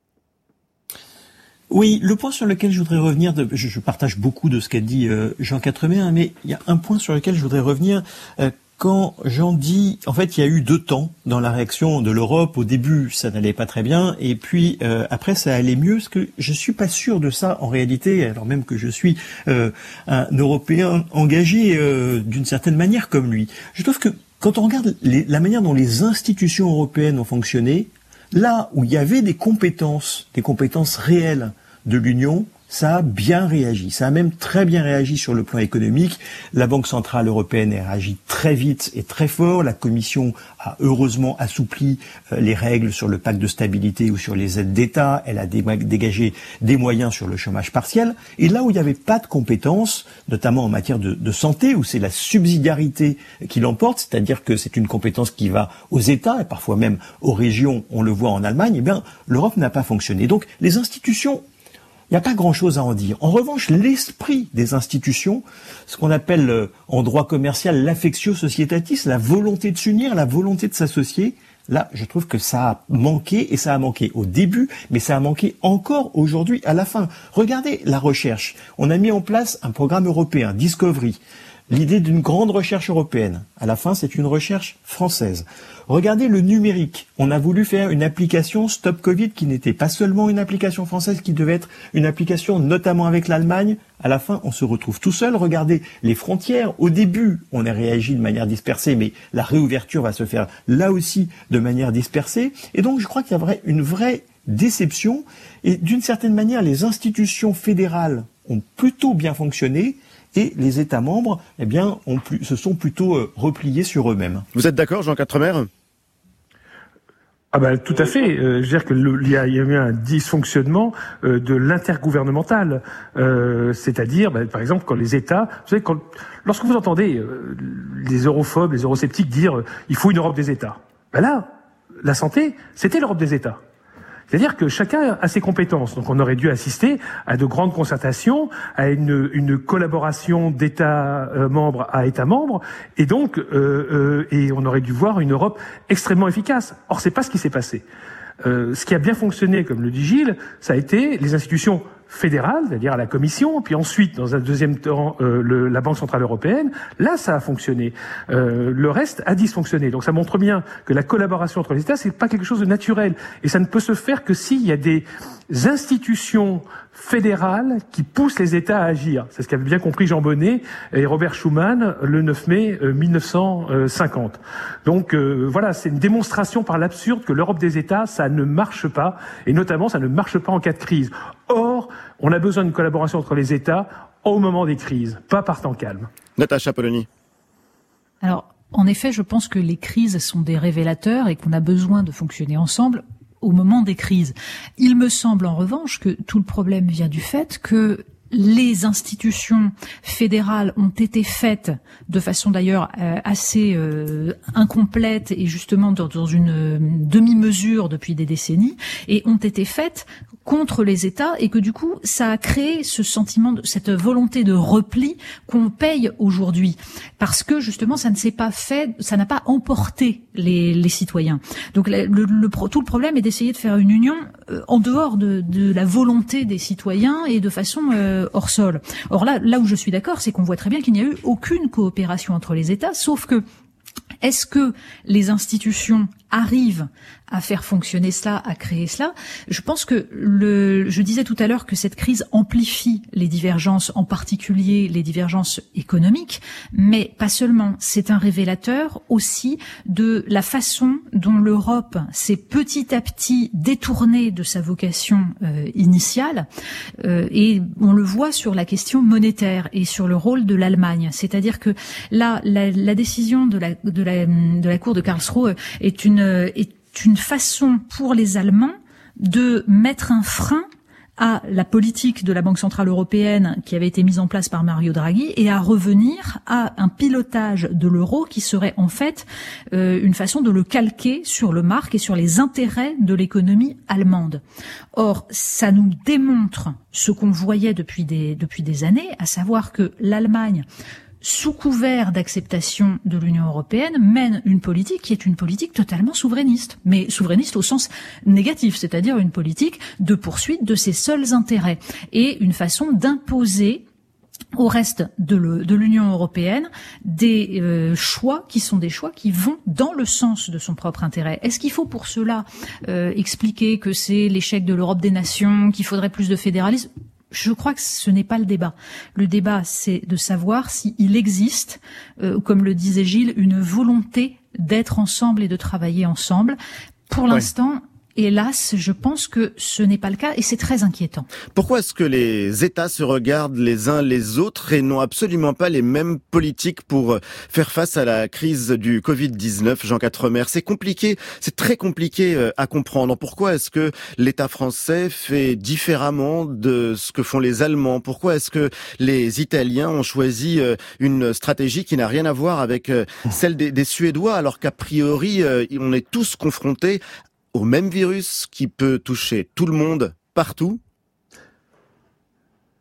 Oui, le point sur lequel je voudrais revenir, de, je, je partage beaucoup de ce qu'a dit euh, Jean Quatremer, hein, mais il y a un point sur lequel je voudrais revenir. Euh, Quand Jean dit, en fait, il y a eu deux temps dans la réaction de l'Europe. Au début, ça n'allait pas très bien, et puis euh, après, ça allait mieux. Parce que je suis pas sûr de ça en réalité, alors même que je suis euh, un Européen engagé euh, d'une certaine manière comme lui. Je trouve que quand on regarde les, la manière dont les institutions européennes ont fonctionné, là où il y avait des compétences, des compétences réelles de l'Union, ça a bien réagi. Ça a même très bien réagi sur le plan économique. La Banque centrale européenne a réagi très vite et très fort. La Commission a heureusement assoupli euh, les règles sur le pacte de stabilité ou sur les aides d'État. Elle a dé- dégagé des moyens sur le chômage partiel. Et là où il n'y avait pas de compétences, notamment en matière de, de santé, où c'est la subsidiarité qui l'emporte, c'est-à-dire que c'est une compétence qui va aux États et parfois même aux régions, on le voit en Allemagne, eh bien, l'Europe n'a pas fonctionné. Donc, les institutions, il n'y a pas grand-chose à en dire. En revanche, l'esprit des institutions, ce qu'on appelle euh, en droit commercial l'affectio societatis, la volonté de s'unir, la volonté de s'associer, là, je trouve que ça a manqué, et ça a manqué au début, mais ça a manqué encore aujourd'hui à la fin. Regardez la recherche. On a mis en place un programme européen, Discovery. L'idée d'une grande recherche européenne. À la fin, c'est une recherche française. Regardez le numérique. On a voulu faire une application Stop Covid qui n'était pas seulement une application française, qui devait être une application notamment avec l'Allemagne. À la fin, on se retrouve tout seul. Regardez les frontières. Au début, on a réagi de manière dispersée, mais la réouverture va se faire là aussi de manière dispersée. Et donc, je crois qu'il y a une vraie déception. Et d'une certaine manière, les institutions fédérales ont plutôt bien fonctionné. Et les États membres, eh bien, ont plus, se sont plutôt euh, repliés sur eux-mêmes. Vous êtes d'accord, Jean Quatremer ? Ah ben tout à fait. Euh, je veux dire que le, il y a, il y a eu un dysfonctionnement euh, de l'intergouvernemental, euh, c'est-à-dire, ben, par exemple, quand les États, vous savez, quand, lorsque vous entendez euh, les europhobes, les eurosceptiques dire euh, il faut une Europe des États, ben là, la santé, c'était l'Europe des États. C'est-à-dire que chacun a ses compétences. Donc on aurait dû assister à de grandes concertations, à une, une collaboration d'États euh, membres à États membres, et donc euh, euh, et on aurait dû voir une Europe extrêmement efficace. Or c'est pas ce qui s'est passé. Euh, ce qui a bien fonctionné, comme le dit Gilles, ça a été les institutions fédérales, c'est-à-dire à la Commission, puis ensuite, dans un deuxième temps, euh, le, la Banque Centrale Européenne. Là, ça a fonctionné. Euh, le reste a dysfonctionné. Donc ça montre bien que la collaboration entre les États, c'est pas quelque chose de naturel. Et ça ne peut se faire que s'il y a des institutions fédérales qui poussent les États à agir. C'est ce qu'avait bien compris Jean Bonnet et Robert Schuman le neuf mai mille neuf cent cinquante. Donc euh, voilà, c'est une démonstration par l'absurde que l'Europe des États, ça ne marche pas, et notamment ça ne marche pas en cas de crise. Or, on a besoin d'une collaboration entre les États au moment des crises, pas par temps calme. Natacha Polony. Alors, en effet, je pense que les crises sont des révélateurs et qu'on a besoin de fonctionner ensemble au moment des crises. Il me semble en revanche que tout le problème vient du fait que les institutions fédérales ont été faites de façon d'ailleurs euh, assez euh, incomplète et justement dans, dans une euh, demi-mesure depuis des décennies, et ont été faites contre les États, et que du coup ça a créé ce sentiment, de, cette volonté de repli qu'on paye aujourd'hui, parce que justement ça ne s'est pas fait, ça n'a pas emporté les, les citoyens. Donc le, le, le, tout le problème est d'essayer de faire une union euh, en dehors de, de la volonté des citoyens et de façon euh, hors sol. Or là, là où je suis d'accord, c'est qu'on voit très bien qu'il n'y a eu aucune coopération entre les États, sauf que est-ce que les institutions arrivent à faire fonctionner cela, à créer cela? Je pense que le, je disais tout à l'heure que cette crise amplifie les divergences, en particulier les divergences économiques, mais pas seulement. C'est un révélateur aussi de la façon dont l'Europe s'est petit à petit détournée de sa vocation euh, initiale, euh, et on le voit sur la question monétaire et sur le rôle de l'Allemagne. C'est-à-dire que là, la, la décision de la, de la, de la Cour de Karlsruhe est une est une façon pour les Allemands de mettre un frein à la politique de la Banque Centrale Européenne qui avait été mise en place par Mario Draghi, et à revenir à un pilotage de l'euro qui serait en fait euh, une façon de le calquer sur le marque et sur les intérêts de l'économie allemande. Or, ça nous démontre ce qu'on voyait depuis des, depuis des années, à savoir que l'Allemagne, sous couvert d'acceptation de l'Union européenne, mène une politique qui est une politique totalement souverainiste, mais souverainiste au sens négatif, c'est-à-dire une politique de poursuite de ses seuls intérêts, et une façon d'imposer au reste de, le, de l'Union européenne des euh, choix qui sont des choix qui vont dans le sens de son propre intérêt. Est-ce qu'il faut pour cela euh, expliquer que c'est l'échec de l'Europe des nations, qu'il faudrait plus de fédéralisme ? Je crois que ce n'est pas le débat. Le débat, c'est de savoir s'il existe, euh, comme le disait Gilles, une volonté d'être ensemble et de travailler ensemble. Pour ouais. l'instant, hélas, je pense que ce n'est pas le cas, et c'est très inquiétant. Pourquoi est-ce que les États se regardent les uns les autres et n'ont absolument pas les mêmes politiques pour faire face à la crise du covid dix-neuf, Jean Quatremer? C'est compliqué, c'est très compliqué à comprendre. Pourquoi est-ce que l'État français fait différemment de ce que font les Allemands? Pourquoi est-ce que les Italiens ont choisi une stratégie qui n'a rien à voir avec celle des, des Suédois, alors qu'a priori, on est tous confrontés au même virus qui peut toucher tout le monde, partout?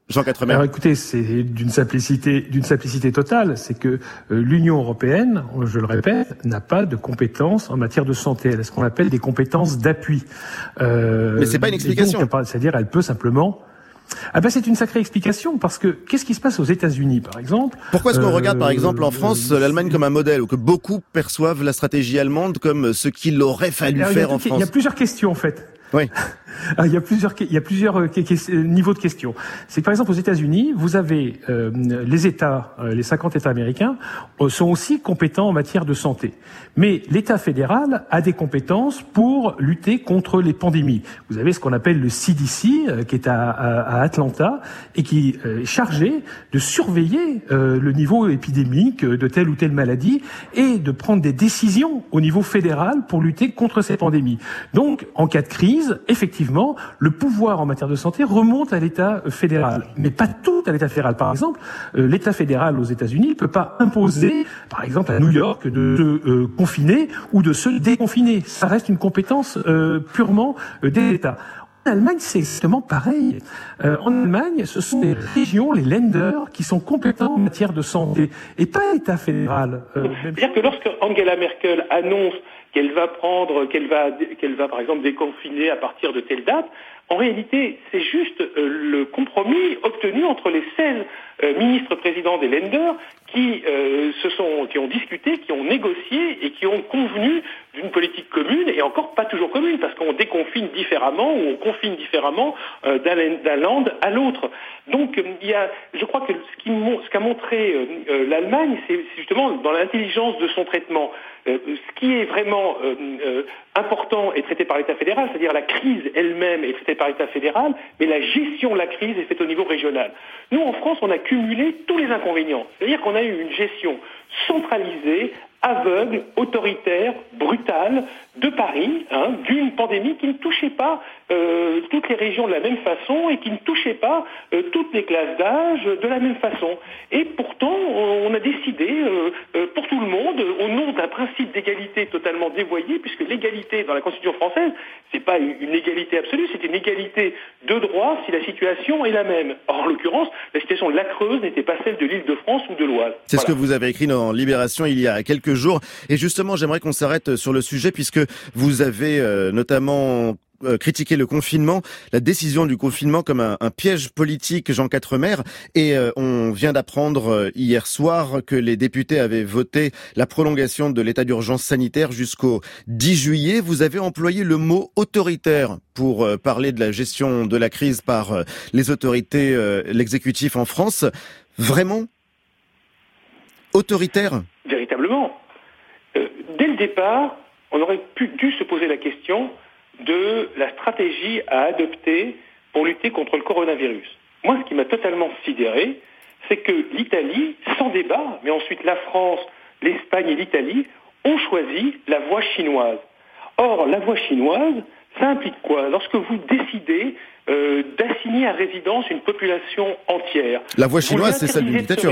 Jean Quatremer. Alors écoutez, c'est d'une simplicité, d'une simplicité totale. C'est que euh, l'Union européenne, je le répète, n'a pas de compétences en matière de santé. Elle a ce qu'on appelle des compétences d'appui. Euh, Mais c'est pas une explication. Donc, c'est-à-dire, elle peut simplement. Ah ben c'est une sacrée explication parce que qu'est-ce qui se passe aux États-Unis par exemple? Pourquoi est-ce qu'on euh, regarde par exemple en euh, France euh, l'Allemagne comme un modèle, ou que beaucoup perçoivent la stratégie allemande comme ce qu'il aurait fallu alors, faire a, en France? Il y a plusieurs questions en fait. Oui. Il y a plusieurs, il y a plusieurs niveaux de questions. C'est que par exemple aux États-Unis, vous avez euh, les États, euh, les cinquante États américains euh, sont aussi compétents en matière de santé. Mais l'État fédéral a des compétences pour lutter contre les pandémies. Vous avez ce qu'on appelle le C D C, euh, qui est à, à, à Atlanta et qui euh, est chargé de surveiller euh, le niveau épidémique de telle ou telle maladie et de prendre des décisions au niveau fédéral pour lutter contre ces pandémies. Donc, en cas de crise, effectivement, le pouvoir en matière de santé remonte à l'État fédéral, mais pas tout à l'État fédéral. Par exemple, euh, l'État fédéral aux États-Unis ne peut pas imposer, par exemple à New York, de se euh, confiner ou de se déconfiner. Ça reste une compétence euh, purement euh, des États. En Allemagne, c'est exactement pareil. Euh, en Allemagne, ce sont les régions, les Länder, qui sont compétents en matière de santé, et pas l'État fédéral. Euh, C'est-à-dire que lorsque Angela Merkel annonce qu'elle va prendre, qu'elle va, qu'elle va par exemple déconfiner à partir de telle date, en réalité, c'est juste euh, le compromis obtenu entre les seize euh, ministres présidents des Länder qui euh, se sont, qui ont discuté, qui ont négocié et qui ont convenu d'une politique commune, et encore pas toujours commune, parce qu'on déconfine différemment ou on confine différemment euh, d'un, d'un land à l'autre. Donc, il y a, je crois que ce, qui, ce qu'a montré euh, euh, l'Allemagne, c'est, c'est justement dans l'intelligence de son traitement. Euh, ce qui est vraiment euh, euh, important est traité par l'État fédéral, c'est-à-dire la crise elle-même est traitée par l'État fédéral, mais la gestion de la crise est faite au niveau régional. Nous, en France, on a cumulé tous les inconvénients. C'est-à-dire qu'on a eu une gestion centralisée, aveugle, autoritaire, brutale de Paris, hein, d'une pandémie qui ne touchait pas euh, toutes les régions de la même façon et qui ne touchait pas euh, toutes les classes d'âge de la même façon. Et pourtant, on a décidé, euh, euh, pour tout le monde, au nom d'un principe d'égalité totalement dévoyé, puisque l'égalité dans la Constitution française, c'est pas une égalité absolue, c'est une égalité de droit si la situation est la même. Or, en l'occurrence, la situation de la Creuse n'était pas celle de l'Île-de-France ou de l'Oise. C'est voilà. Ce que vous avez écrit dans Libération il y a quelques jours. Et justement, j'aimerais qu'on s'arrête sur le sujet, puisque vous avez euh, notamment euh, critiqué le confinement, la décision du confinement comme un, un piège politique, Jean Quatremer. Et euh, on vient d'apprendre euh, hier soir que les députés avaient voté la prolongation de l'état d'urgence sanitaire jusqu'au dix juillet. Vous avez employé le mot autoritaire pour euh, parler de la gestion de la crise par euh, les autorités, euh, l'exécutif en France. Vraiment autoritaire ? Véritablement. Euh, dès le départ, on aurait pu, dû se poser la question de la stratégie à adopter pour lutter contre le coronavirus. Moi, ce qui m'a totalement sidéré, c'est que l'Italie, sans débat, mais ensuite la France, l'Espagne et l'Italie, ont choisi la voie chinoise. Or, la voie chinoise, ça implique quoi? Lorsque vous décidez euh, d'assigner à résidence une population entière. La voie chinoise, c'est celle d'une dictature.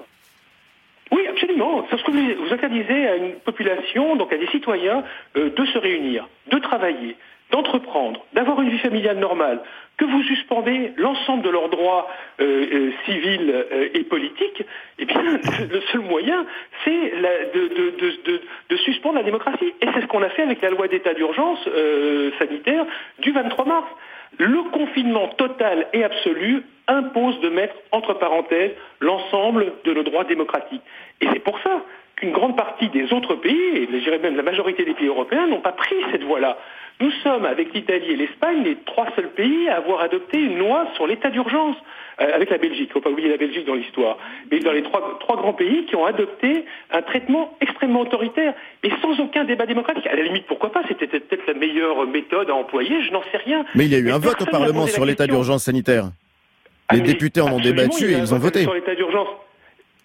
Oui, absolument. C'est ce que vous, vous interdisez à une population, donc à des citoyens, euh, de se réunir, de travailler, d'entreprendre, d'avoir une vie familiale normale, que vous suspendez l'ensemble de leurs droits euh, euh, civils euh, et politiques, eh bien, le seul moyen, c'est la, de, de, de, de, de suspendre la démocratie. Et c'est ce qu'on a fait avec la loi d'état d'urgence euh, sanitaire du vingt-trois mars. Le confinement total et absolu impose de mettre entre parenthèses l'ensemble de nos droits démocratiques. Et c'est pour ça qu'une grande partie des autres pays, et je dirais même la majorité des pays européens, n'ont pas pris cette voie-là. Nous sommes, avec l'Italie et l'Espagne, les trois seuls pays à avoir adopté une loi sur l'état d'urgence, euh, avec la Belgique, il ne faut pas oublier la Belgique dans l'histoire, mais dans les trois, trois grands pays qui ont adopté un traitement extrêmement autoritaire, et sans aucun débat démocratique. À la limite, pourquoi pas, c'était peut-être la meilleure méthode à employer, je n'en sais rien. Mais il y a eu mais un vote au Parlement sur l'état d'urgence sanitaire. Les Absolument. députés en ont débattu et ils ont voté. Sur l'état d'urgence.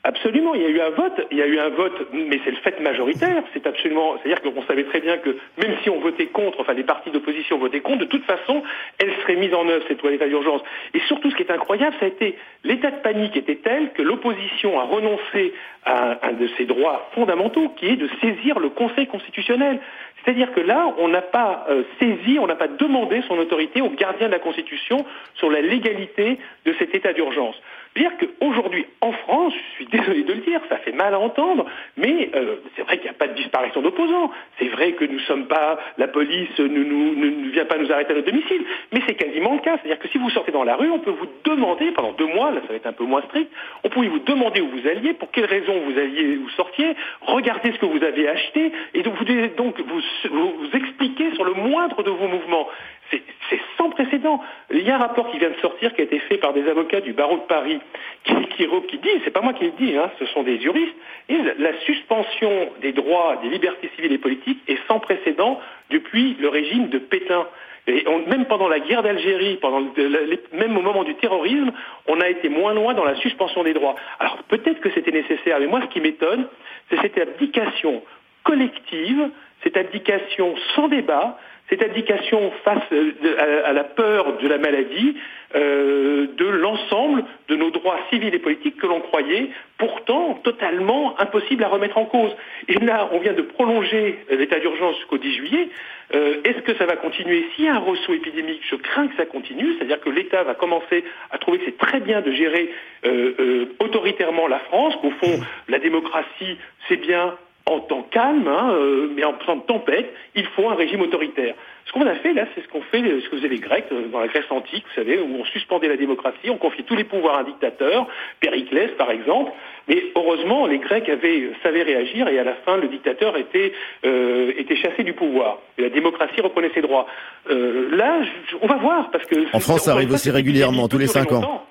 Absolument, il y a eu un vote, il y a eu un vote, mais c'est le fait majoritaire. C'est absolument, c'est-à-dire qu'on savait très bien que même si on votait contre, enfin les partis d'opposition votaient contre, de toute façon, elle serait mise en œuvre cette loi d'état d'urgence. Et surtout, ce qui est incroyable, ça a été l'état de panique était tel que l'opposition a renoncé à un de ses droits fondamentaux, qui est de saisir le Conseil constitutionnel. C'est-à-dire que là, on n'a pas euh, saisi, on n'a pas demandé son autorité au gardien de la Constitution sur la légalité de cet état d'urgence. C'est-à-dire qu'aujourd'hui, en France, je suis désolé de le dire, ça fait mal à entendre, mais euh, c'est vrai qu'il n'y a pas de disparition d'opposants. C'est vrai que nous sommes pas, la police ne, nous, ne, ne vient pas nous arrêter à notre domicile, mais c'est quasiment le cas. C'est-à-dire que si vous sortez dans la rue, on peut vous demander, pendant deux mois, là ça va être un peu moins strict, on pouvait vous demander où vous alliez, pour quelles raisons vous alliez, vous sortiez, regardez ce que vous avez acheté, et donc vous devez donc vous, vous, vous expliquer sur le moindre de vos mouvements. C'est, c'est sans précédent. Il y a un rapport qui vient de sortir, qui a été fait par des avocats du barreau de Paris, qui, qui, qui dit, c'est pas moi qui le dis, hein, ce sont des juristes, et la, la suspension des droits, des libertés civiles et politiques est sans précédent depuis le régime de Pétain. Et on, même pendant la guerre d'Algérie, pendant le, le, même au moment du terrorisme, on a été moins loin dans la suspension des droits. Alors peut-être que c'était nécessaire, mais moi ce qui m'étonne, c'est cette abdication collective, cette abdication sans débat, cette abdication face à la peur de la maladie, euh, de l'ensemble de nos droits civils et politiques que l'on croyait pourtant totalement impossible à remettre en cause. Et là, on vient de prolonger l'état d'urgence jusqu'au dix juillet. Euh, est-ce que ça va continuer? S'il y a un ressaut épidémique, je crains que ça continue, c'est-à-dire que l'État va commencer à trouver que c'est très bien de gérer euh, euh, autoritairement la France, qu'au fond, la démocratie, c'est bien en temps calme, hein, euh, mais en temps de tempête, il faut un régime autoritaire. Ce qu'on a fait là, c'est ce qu'on fait, ce que faisaient les Grecs euh, dans la Grèce antique, vous savez, où on suspendait la démocratie, on confiait tous les pouvoirs à un dictateur, Périclès par exemple, mais heureusement les Grecs avaient, savaient réagir et à la fin le dictateur était, euh, était chassé du pouvoir. Et la démocratie reprenait ses droits. Euh, là, je, on va voir, parce que... En France, ça arrive aussi régulièrement, tous les cinq ans.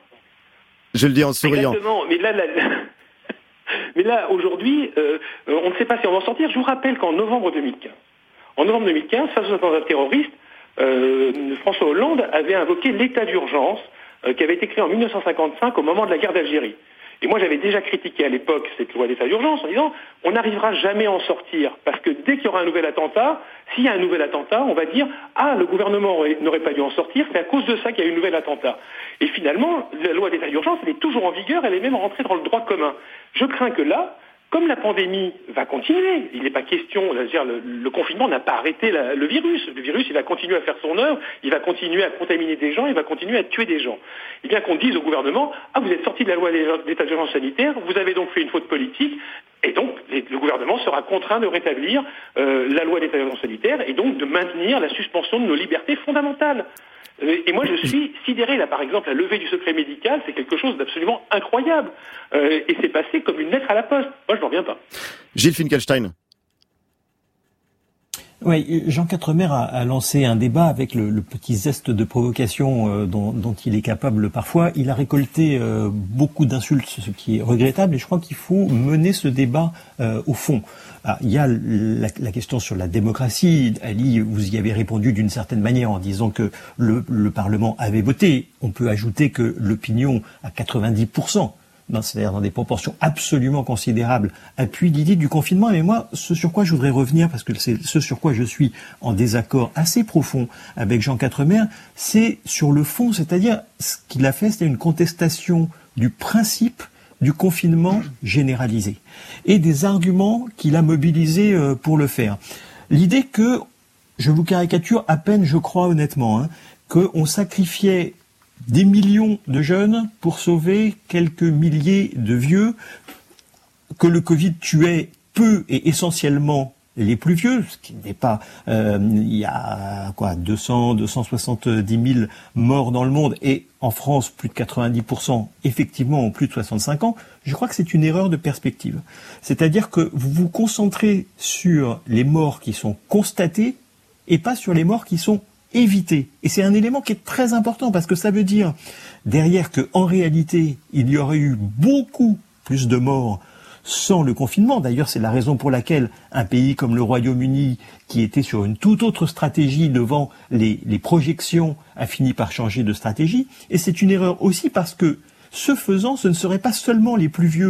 Je le dis en souriant. Exactement, mais là... là Mais là, aujourd'hui, euh, on ne sait pas si on va en sortir. Je vous rappelle qu'en novembre deux mille quinze, en novembre deux mille quinze, face aux attentats terroristes, euh, François Hollande avait invoqué l'état d'urgence euh, qui avait été créé en mille neuf cent cinquante-cinq au moment de la guerre d'Algérie. Et moi, j'avais déjà critiqué à l'époque cette loi d'état d'urgence en disant on n'arrivera jamais à en sortir parce que dès qu'il y aura un nouvel attentat, s'il y a un nouvel attentat, on va dire ah, le gouvernement aurait, n'aurait pas dû en sortir, c'est à cause de ça qu'il y a eu un nouvel attentat. Et finalement, la loi d'état d'urgence, elle est toujours en vigueur, elle est même rentrée dans le droit commun. Je crains que là, comme la pandémie va continuer, il n'est pas question, c'est-à-dire le, le confinement n'a pas arrêté la, le virus. Le virus, il va continuer à faire son œuvre, il va continuer à contaminer des gens, il va continuer à tuer des gens. Il bien qu'on dise au gouvernement, ah, vous êtes sorti de la loi d'état d'urgence sanitaire, vous avez donc fait une faute politique, et donc les, le gouvernement sera contraint de rétablir euh, la loi d'état d'urgence sanitaire et donc de maintenir la suspension de nos libertés fondamentales. Et moi, je suis sidéré. Là, par exemple, la levée du secret médical, c'est quelque chose d'absolument incroyable. Euh, et c'est passé comme une lettre à la poste. Moi, je n'en reviens pas. Gilles Finkelstein. Oui, Jean Quatremer a, a lancé un débat avec le, le petit zeste de provocation euh, dont, dont il est capable parfois. Il a récolté euh, beaucoup d'insultes, ce qui est regrettable, et je crois qu'il faut mener ce débat euh, au fond. Ah, il y a la, la question sur la démocratie. Ali, vous y avez répondu d'une certaine manière en disant que le, le Parlement avait voté. On peut ajouter que l'opinion à quatre-vingt-dix pour cent, c'est-à-dire dans des proportions absolument considérables, appuie l'idée du confinement. Mais moi, ce sur quoi je voudrais revenir, parce que c'est ce sur quoi je suis en désaccord assez profond avec Jean Quatremer, c'est sur le fond, c'est-à-dire ce qu'il a fait, c'était une contestation du principe du confinement généralisé et des arguments qu'il a mobilisés euh, pour le faire. L'idée que, je vous caricature à peine, je crois honnêtement, hein, qu'on sacrifiait des millions de jeunes pour sauver quelques milliers de vieux, que le Covid tuait peu et essentiellement les plus vieux, ce qui n'est pas, euh, il y a quoi, deux cents, deux cent soixante-dix mille morts dans le monde, et en France, plus de quatre-vingt-dix pour cent, effectivement, ont plus de soixante-cinq ans, je crois que c'est une erreur de perspective. C'est-à-dire que vous vous concentrez sur les morts qui sont constatées et pas sur les morts qui sont évitées. Et c'est un élément qui est très important, parce que ça veut dire, derrière, que en réalité, il y aurait eu beaucoup plus de morts sans le confinement. D'ailleurs, c'est la raison pour laquelle un pays comme le Royaume-Uni, qui était sur une toute autre stratégie devant les, les projections, a fini par changer de stratégie. Et c'est une erreur aussi parce que, ce faisant, ce ne seraient pas seulement les plus vieux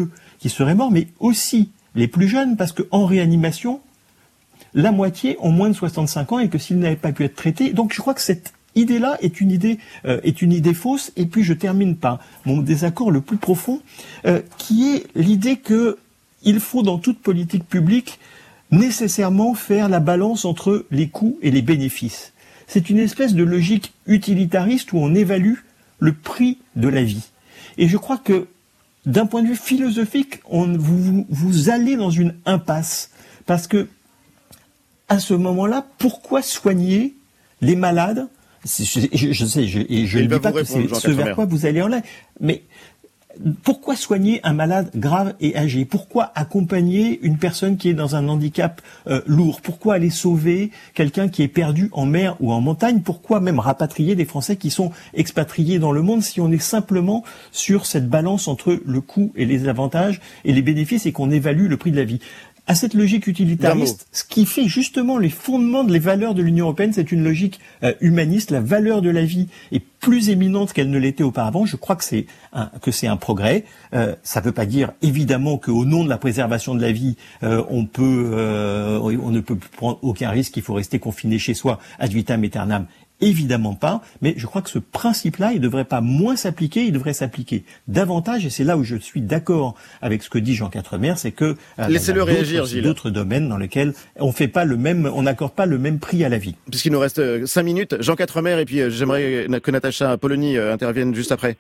qui seraient morts, mais aussi les plus jeunes, parce qu'en réanimation, la moitié ont moins de soixante-cinq ans et que s'ils n'avaient pas pu être traités. Donc je crois que cette idée-là est une idée euh, est une idée fausse. Et puis je termine par mon désaccord le plus profond, euh, qui est l'idée que il faut dans toute politique publique nécessairement faire la balance entre les coûts et les bénéfices. C'est une espèce de logique utilitariste où on évalue le prix de la vie. Et je crois que d'un point de vue philosophique, on, vous, vous, vous allez dans une impasse. Parce que, à ce moment-là, pourquoi soigner les malades? je, je, je sais, je, et je ne dis pas que c'est ce vers quoi vous allez en là. Mais pourquoi soigner un malade grave et âgé? Pourquoi accompagner une personne qui est dans un handicap euh, lourd? Pourquoi aller sauver quelqu'un qui est perdu en mer ou en montagne? Pourquoi même rapatrier des Français qui sont expatriés dans le monde si on est simplement sur cette balance entre le coût et les avantages et les bénéfices et qu'on évalue le prix de la vie? À cette logique utilitariste, ce qui fait justement les fondements de les valeurs de l'Union européenne, c'est une logique euh, humaniste. La valeur de la vie est plus éminente qu'elle ne l'était auparavant. Je crois que c'est un, que c'est un progrès. Euh, ça ne veut pas dire évidemment qu'au nom de la préservation de la vie, euh, on peut, euh, on ne peut prendre aucun risque. Il faut rester confiné chez soi ad vitam aeternam. Évidemment pas, mais je crois que ce principe-là, il ne devrait pas moins s'appliquer, il devrait s'appliquer davantage, et c'est là où je suis d'accord avec ce que dit Jean Quatremer, c'est que euh, laissez-le réagir, Gilles. D'autres domaines dans lesquels on fait pas le même, on n'accorde pas le même prix à la vie. Puisqu'il nous reste euh, cinq minutes, Jean Quatremer, et puis euh, j'aimerais que Natacha Polony euh, intervienne juste après.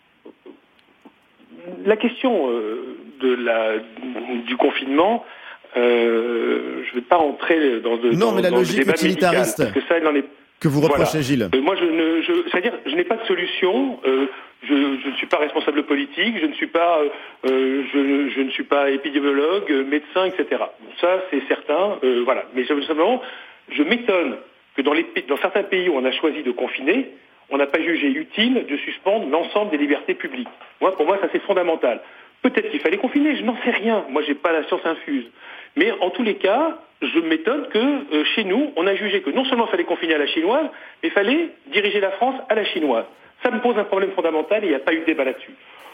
La question euh, de la du confinement. Euh, je ne vais pas rentrer dans, de, non, dans, mais la dans logique le débat utilitariste. médical, parce que ça, il en est. Que vous reprochez, voilà. Gilles. Euh, moi, je ne, je, c'est-à-dire, je n'ai pas de solution. Euh, je, je ne suis pas responsable politique. Je ne suis pas, euh, je, je ne suis pas épidémiologue, médecin, et cetera. Bon, ça, c'est certain. Euh, voilà. Mais simplement, je m'étonne que dans, les, dans certains pays où on a choisi de confiner, on n'a pas jugé utile de suspendre l'ensemble des libertés publiques. Moi, pour moi, ça c'est fondamental. Peut-être qu'il fallait confiner. Je n'en sais rien. Moi, j'ai pas la science infuse. Mais en tous les cas, je m'étonne que euh, chez nous, on a jugé que non seulement il fallait confiner à la chinoise, mais il fallait diriger la France à la chinoise. Ça me pose un problème fondamental et il n'y a pas eu de débat là-dessus.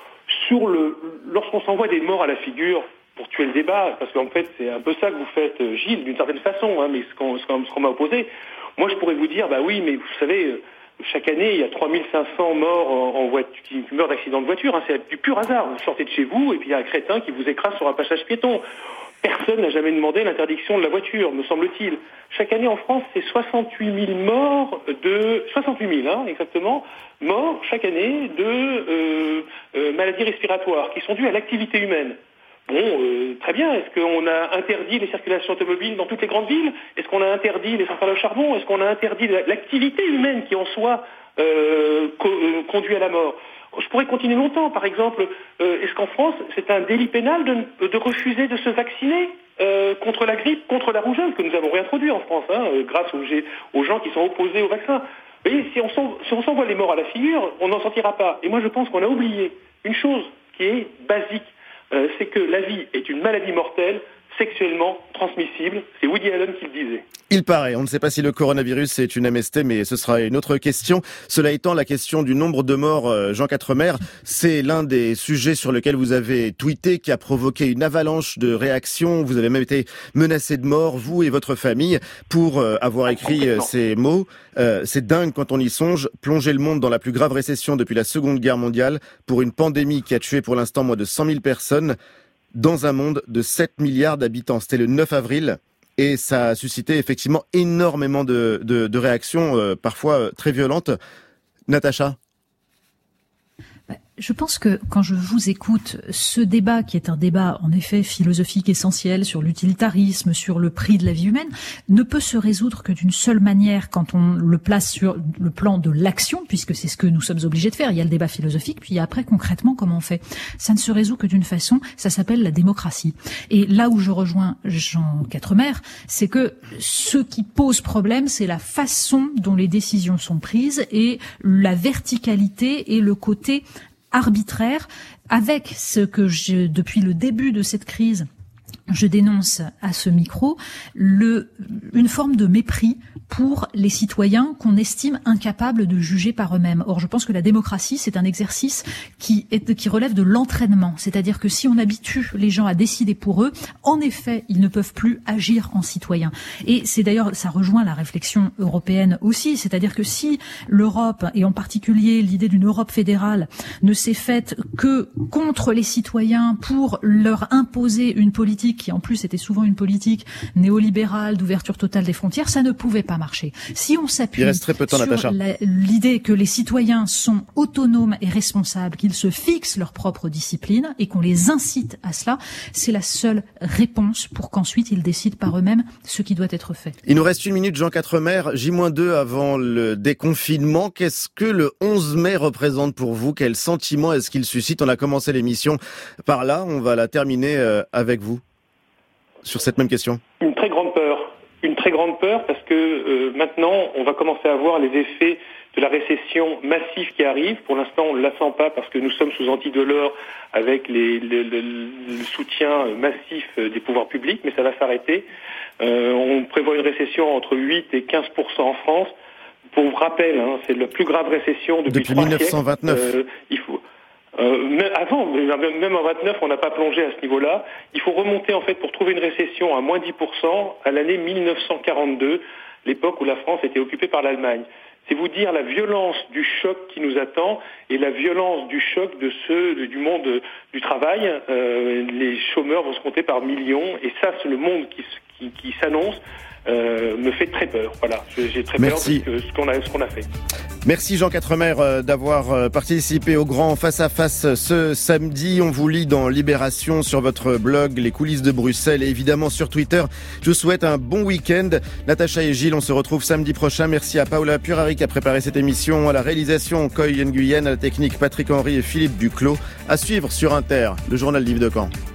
Sur le, lorsqu'on s'envoie des morts à la figure pour tuer le débat, parce qu'en fait c'est un peu ça que vous faites, Gilles, d'une certaine façon, hein, mais ce qu'on, ce qu'on, ce qu'on m'a opposé, moi je pourrais vous dire, bah oui, mais vous savez, chaque année il y a trois mille cinq cents morts en, en voiture, qui meurent d'accidents de voiture, hein, c'est du pur hasard. Vous sortez de chez vous et puis il y a un crétin qui vous écrase sur un passage piéton. Personne n'a jamais demandé l'interdiction de la voiture, me semble-t-il. Chaque année en France, c'est soixante-huit mille morts de... soixante-huit mille, hein, exactement, morts chaque année de euh, euh, maladies respiratoires qui sont dues à l'activité humaine. Bon, euh, très bien. Est-ce qu'on a interdit les circulations automobiles dans toutes les grandes villes? Est-ce qu'on a interdit les centrales à charbon? Est-ce qu'on a interdit l'activité humaine qui en soi euh, co- euh, conduit à la mort? Je pourrais continuer longtemps. Par exemple, euh, est-ce qu'en France, c'est un délit pénal de, de refuser de se vacciner euh, contre la grippe, contre la rougeole, que nous avons réintroduit en France, hein, euh, grâce aux, aux gens qui sont opposés au vaccin? Vous voyez, si on, si on s'envoie les morts à la figure, on n'en sortira pas. Et moi, je pense qu'on a oublié une chose qui est basique, euh, c'est que la vie est une maladie mortelle, sexuellement transmissible. C'est Woody Allen qui le disait. Il paraît. On ne sait pas si le coronavirus est une M S T, mais ce sera une autre question. Cela étant, la question du nombre de morts, Jean Quatremer, c'est l'un des sujets sur lesquels vous avez tweeté, qui a provoqué une avalanche de réactions. Vous avez même été menacé de mort, vous et votre famille, pour avoir écrit ah, ces mots. Euh, c'est dingue quand on y songe. Plonger le monde dans la plus grave récession depuis la Seconde Guerre mondiale pour une pandémie qui a tué pour l'instant moins de cent mille personnes. Dans un monde de sept milliards d'habitants. C'était le neuf avril et ça a suscité effectivement énormément de, de, de réactions, euh, parfois très violentes. Natacha ? Je pense que quand je vous écoute, ce débat qui est un débat en effet philosophique essentiel sur l'utilitarisme, sur le prix de la vie humaine, ne peut se résoudre que d'une seule manière quand on le place sur le plan de l'action, puisque c'est ce que nous sommes obligés de faire. Il y a le débat philosophique, puis après concrètement comment on fait. Ça ne se résout que d'une façon, ça s'appelle la démocratie. Et là où je rejoins Jean Quatremer, c'est que ce qui pose problème, c'est la façon dont les décisions sont prises et la verticalité et le côté arbitraire, avec ce que je, depuis le début de cette crise, je dénonce à ce micro le, une forme de mépris pour les citoyens qu'on estime incapables de juger par eux-mêmes. Or, je pense que la démocratie, c'est un exercice qui est, qui relève de l'entraînement. C'est-à-dire que si on habitue les gens à décider pour eux, en effet, ils ne peuvent plus agir en citoyens. Et c'est d'ailleurs, ça rejoint la réflexion européenne aussi. C'est-à-dire que si l'Europe, et en particulier l'idée d'une Europe fédérale, ne s'est faite que contre les citoyens pour leur imposer une politique qui en plus était souvent une politique néolibérale d'ouverture totale des frontières, ça ne pouvait pas marcher. Si on s'appuie Il reste très peu de temps, sur Natacha. la, l'idée que les citoyens sont autonomes et responsables, qu'ils se fixent leur propre discipline et qu'on les incite à cela, c'est la seule réponse pour qu'ensuite ils décident par eux-mêmes ce qui doit être fait. Il nous reste une minute, Jean Quatremer, J moins deux avant le déconfinement. Qu'est-ce que le onze mai représente pour vous? Quel sentiment est-ce qu'il suscite? On a commencé l'émission par là, on va la terminer avec vous sur cette même question. Une très grande peur. Une très grande peur parce que euh, maintenant, on va commencer à voir les effets de la récession massive qui arrive. Pour l'instant, on ne la sent pas parce que nous sommes sous anti-dollars avec les, les, le, le soutien massif des pouvoirs publics, mais ça va s'arrêter. Euh, on prévoit une récession entre huit et quinze pour cent en France. Pour rappel, hein, c'est la plus grave récession depuis, depuis mille neuf cent vingt-neuf. Euh, il faut... Euh, mais avant, même en vingt-neuf, on n'a pas plongé à ce niveau-là. Il faut remonter, en fait, pour trouver une récession à moins dix pour cent à l'année mille neuf cent quarante-deux, l'époque où la France était occupée par l'Allemagne. C'est vous dire la violence du choc qui nous attend et la violence du choc de ceux du monde du travail. Euh, les chômeurs vont se compter par millions et ça, c'est le monde qui, qui, qui s'annonce. Euh, me fait très peur. Voilà, j'ai très Merci. peur de ce qu'on a, ce qu'on a fait. Merci Jean Quatremer d'avoir participé au grand face-à-face ce samedi. On vous lit dans Libération sur votre blog, les coulisses de Bruxelles et évidemment sur Twitter. Je vous souhaite un bon week-end. Natacha et Gilles, on se retrouve samedi prochain. Merci à Paola Purari qui a préparé cette émission, à la réalisation Coy Nguyen, à la technique Patrick Henry et Philippe Duclos. À suivre sur Inter, le journal d'Yves Decamp.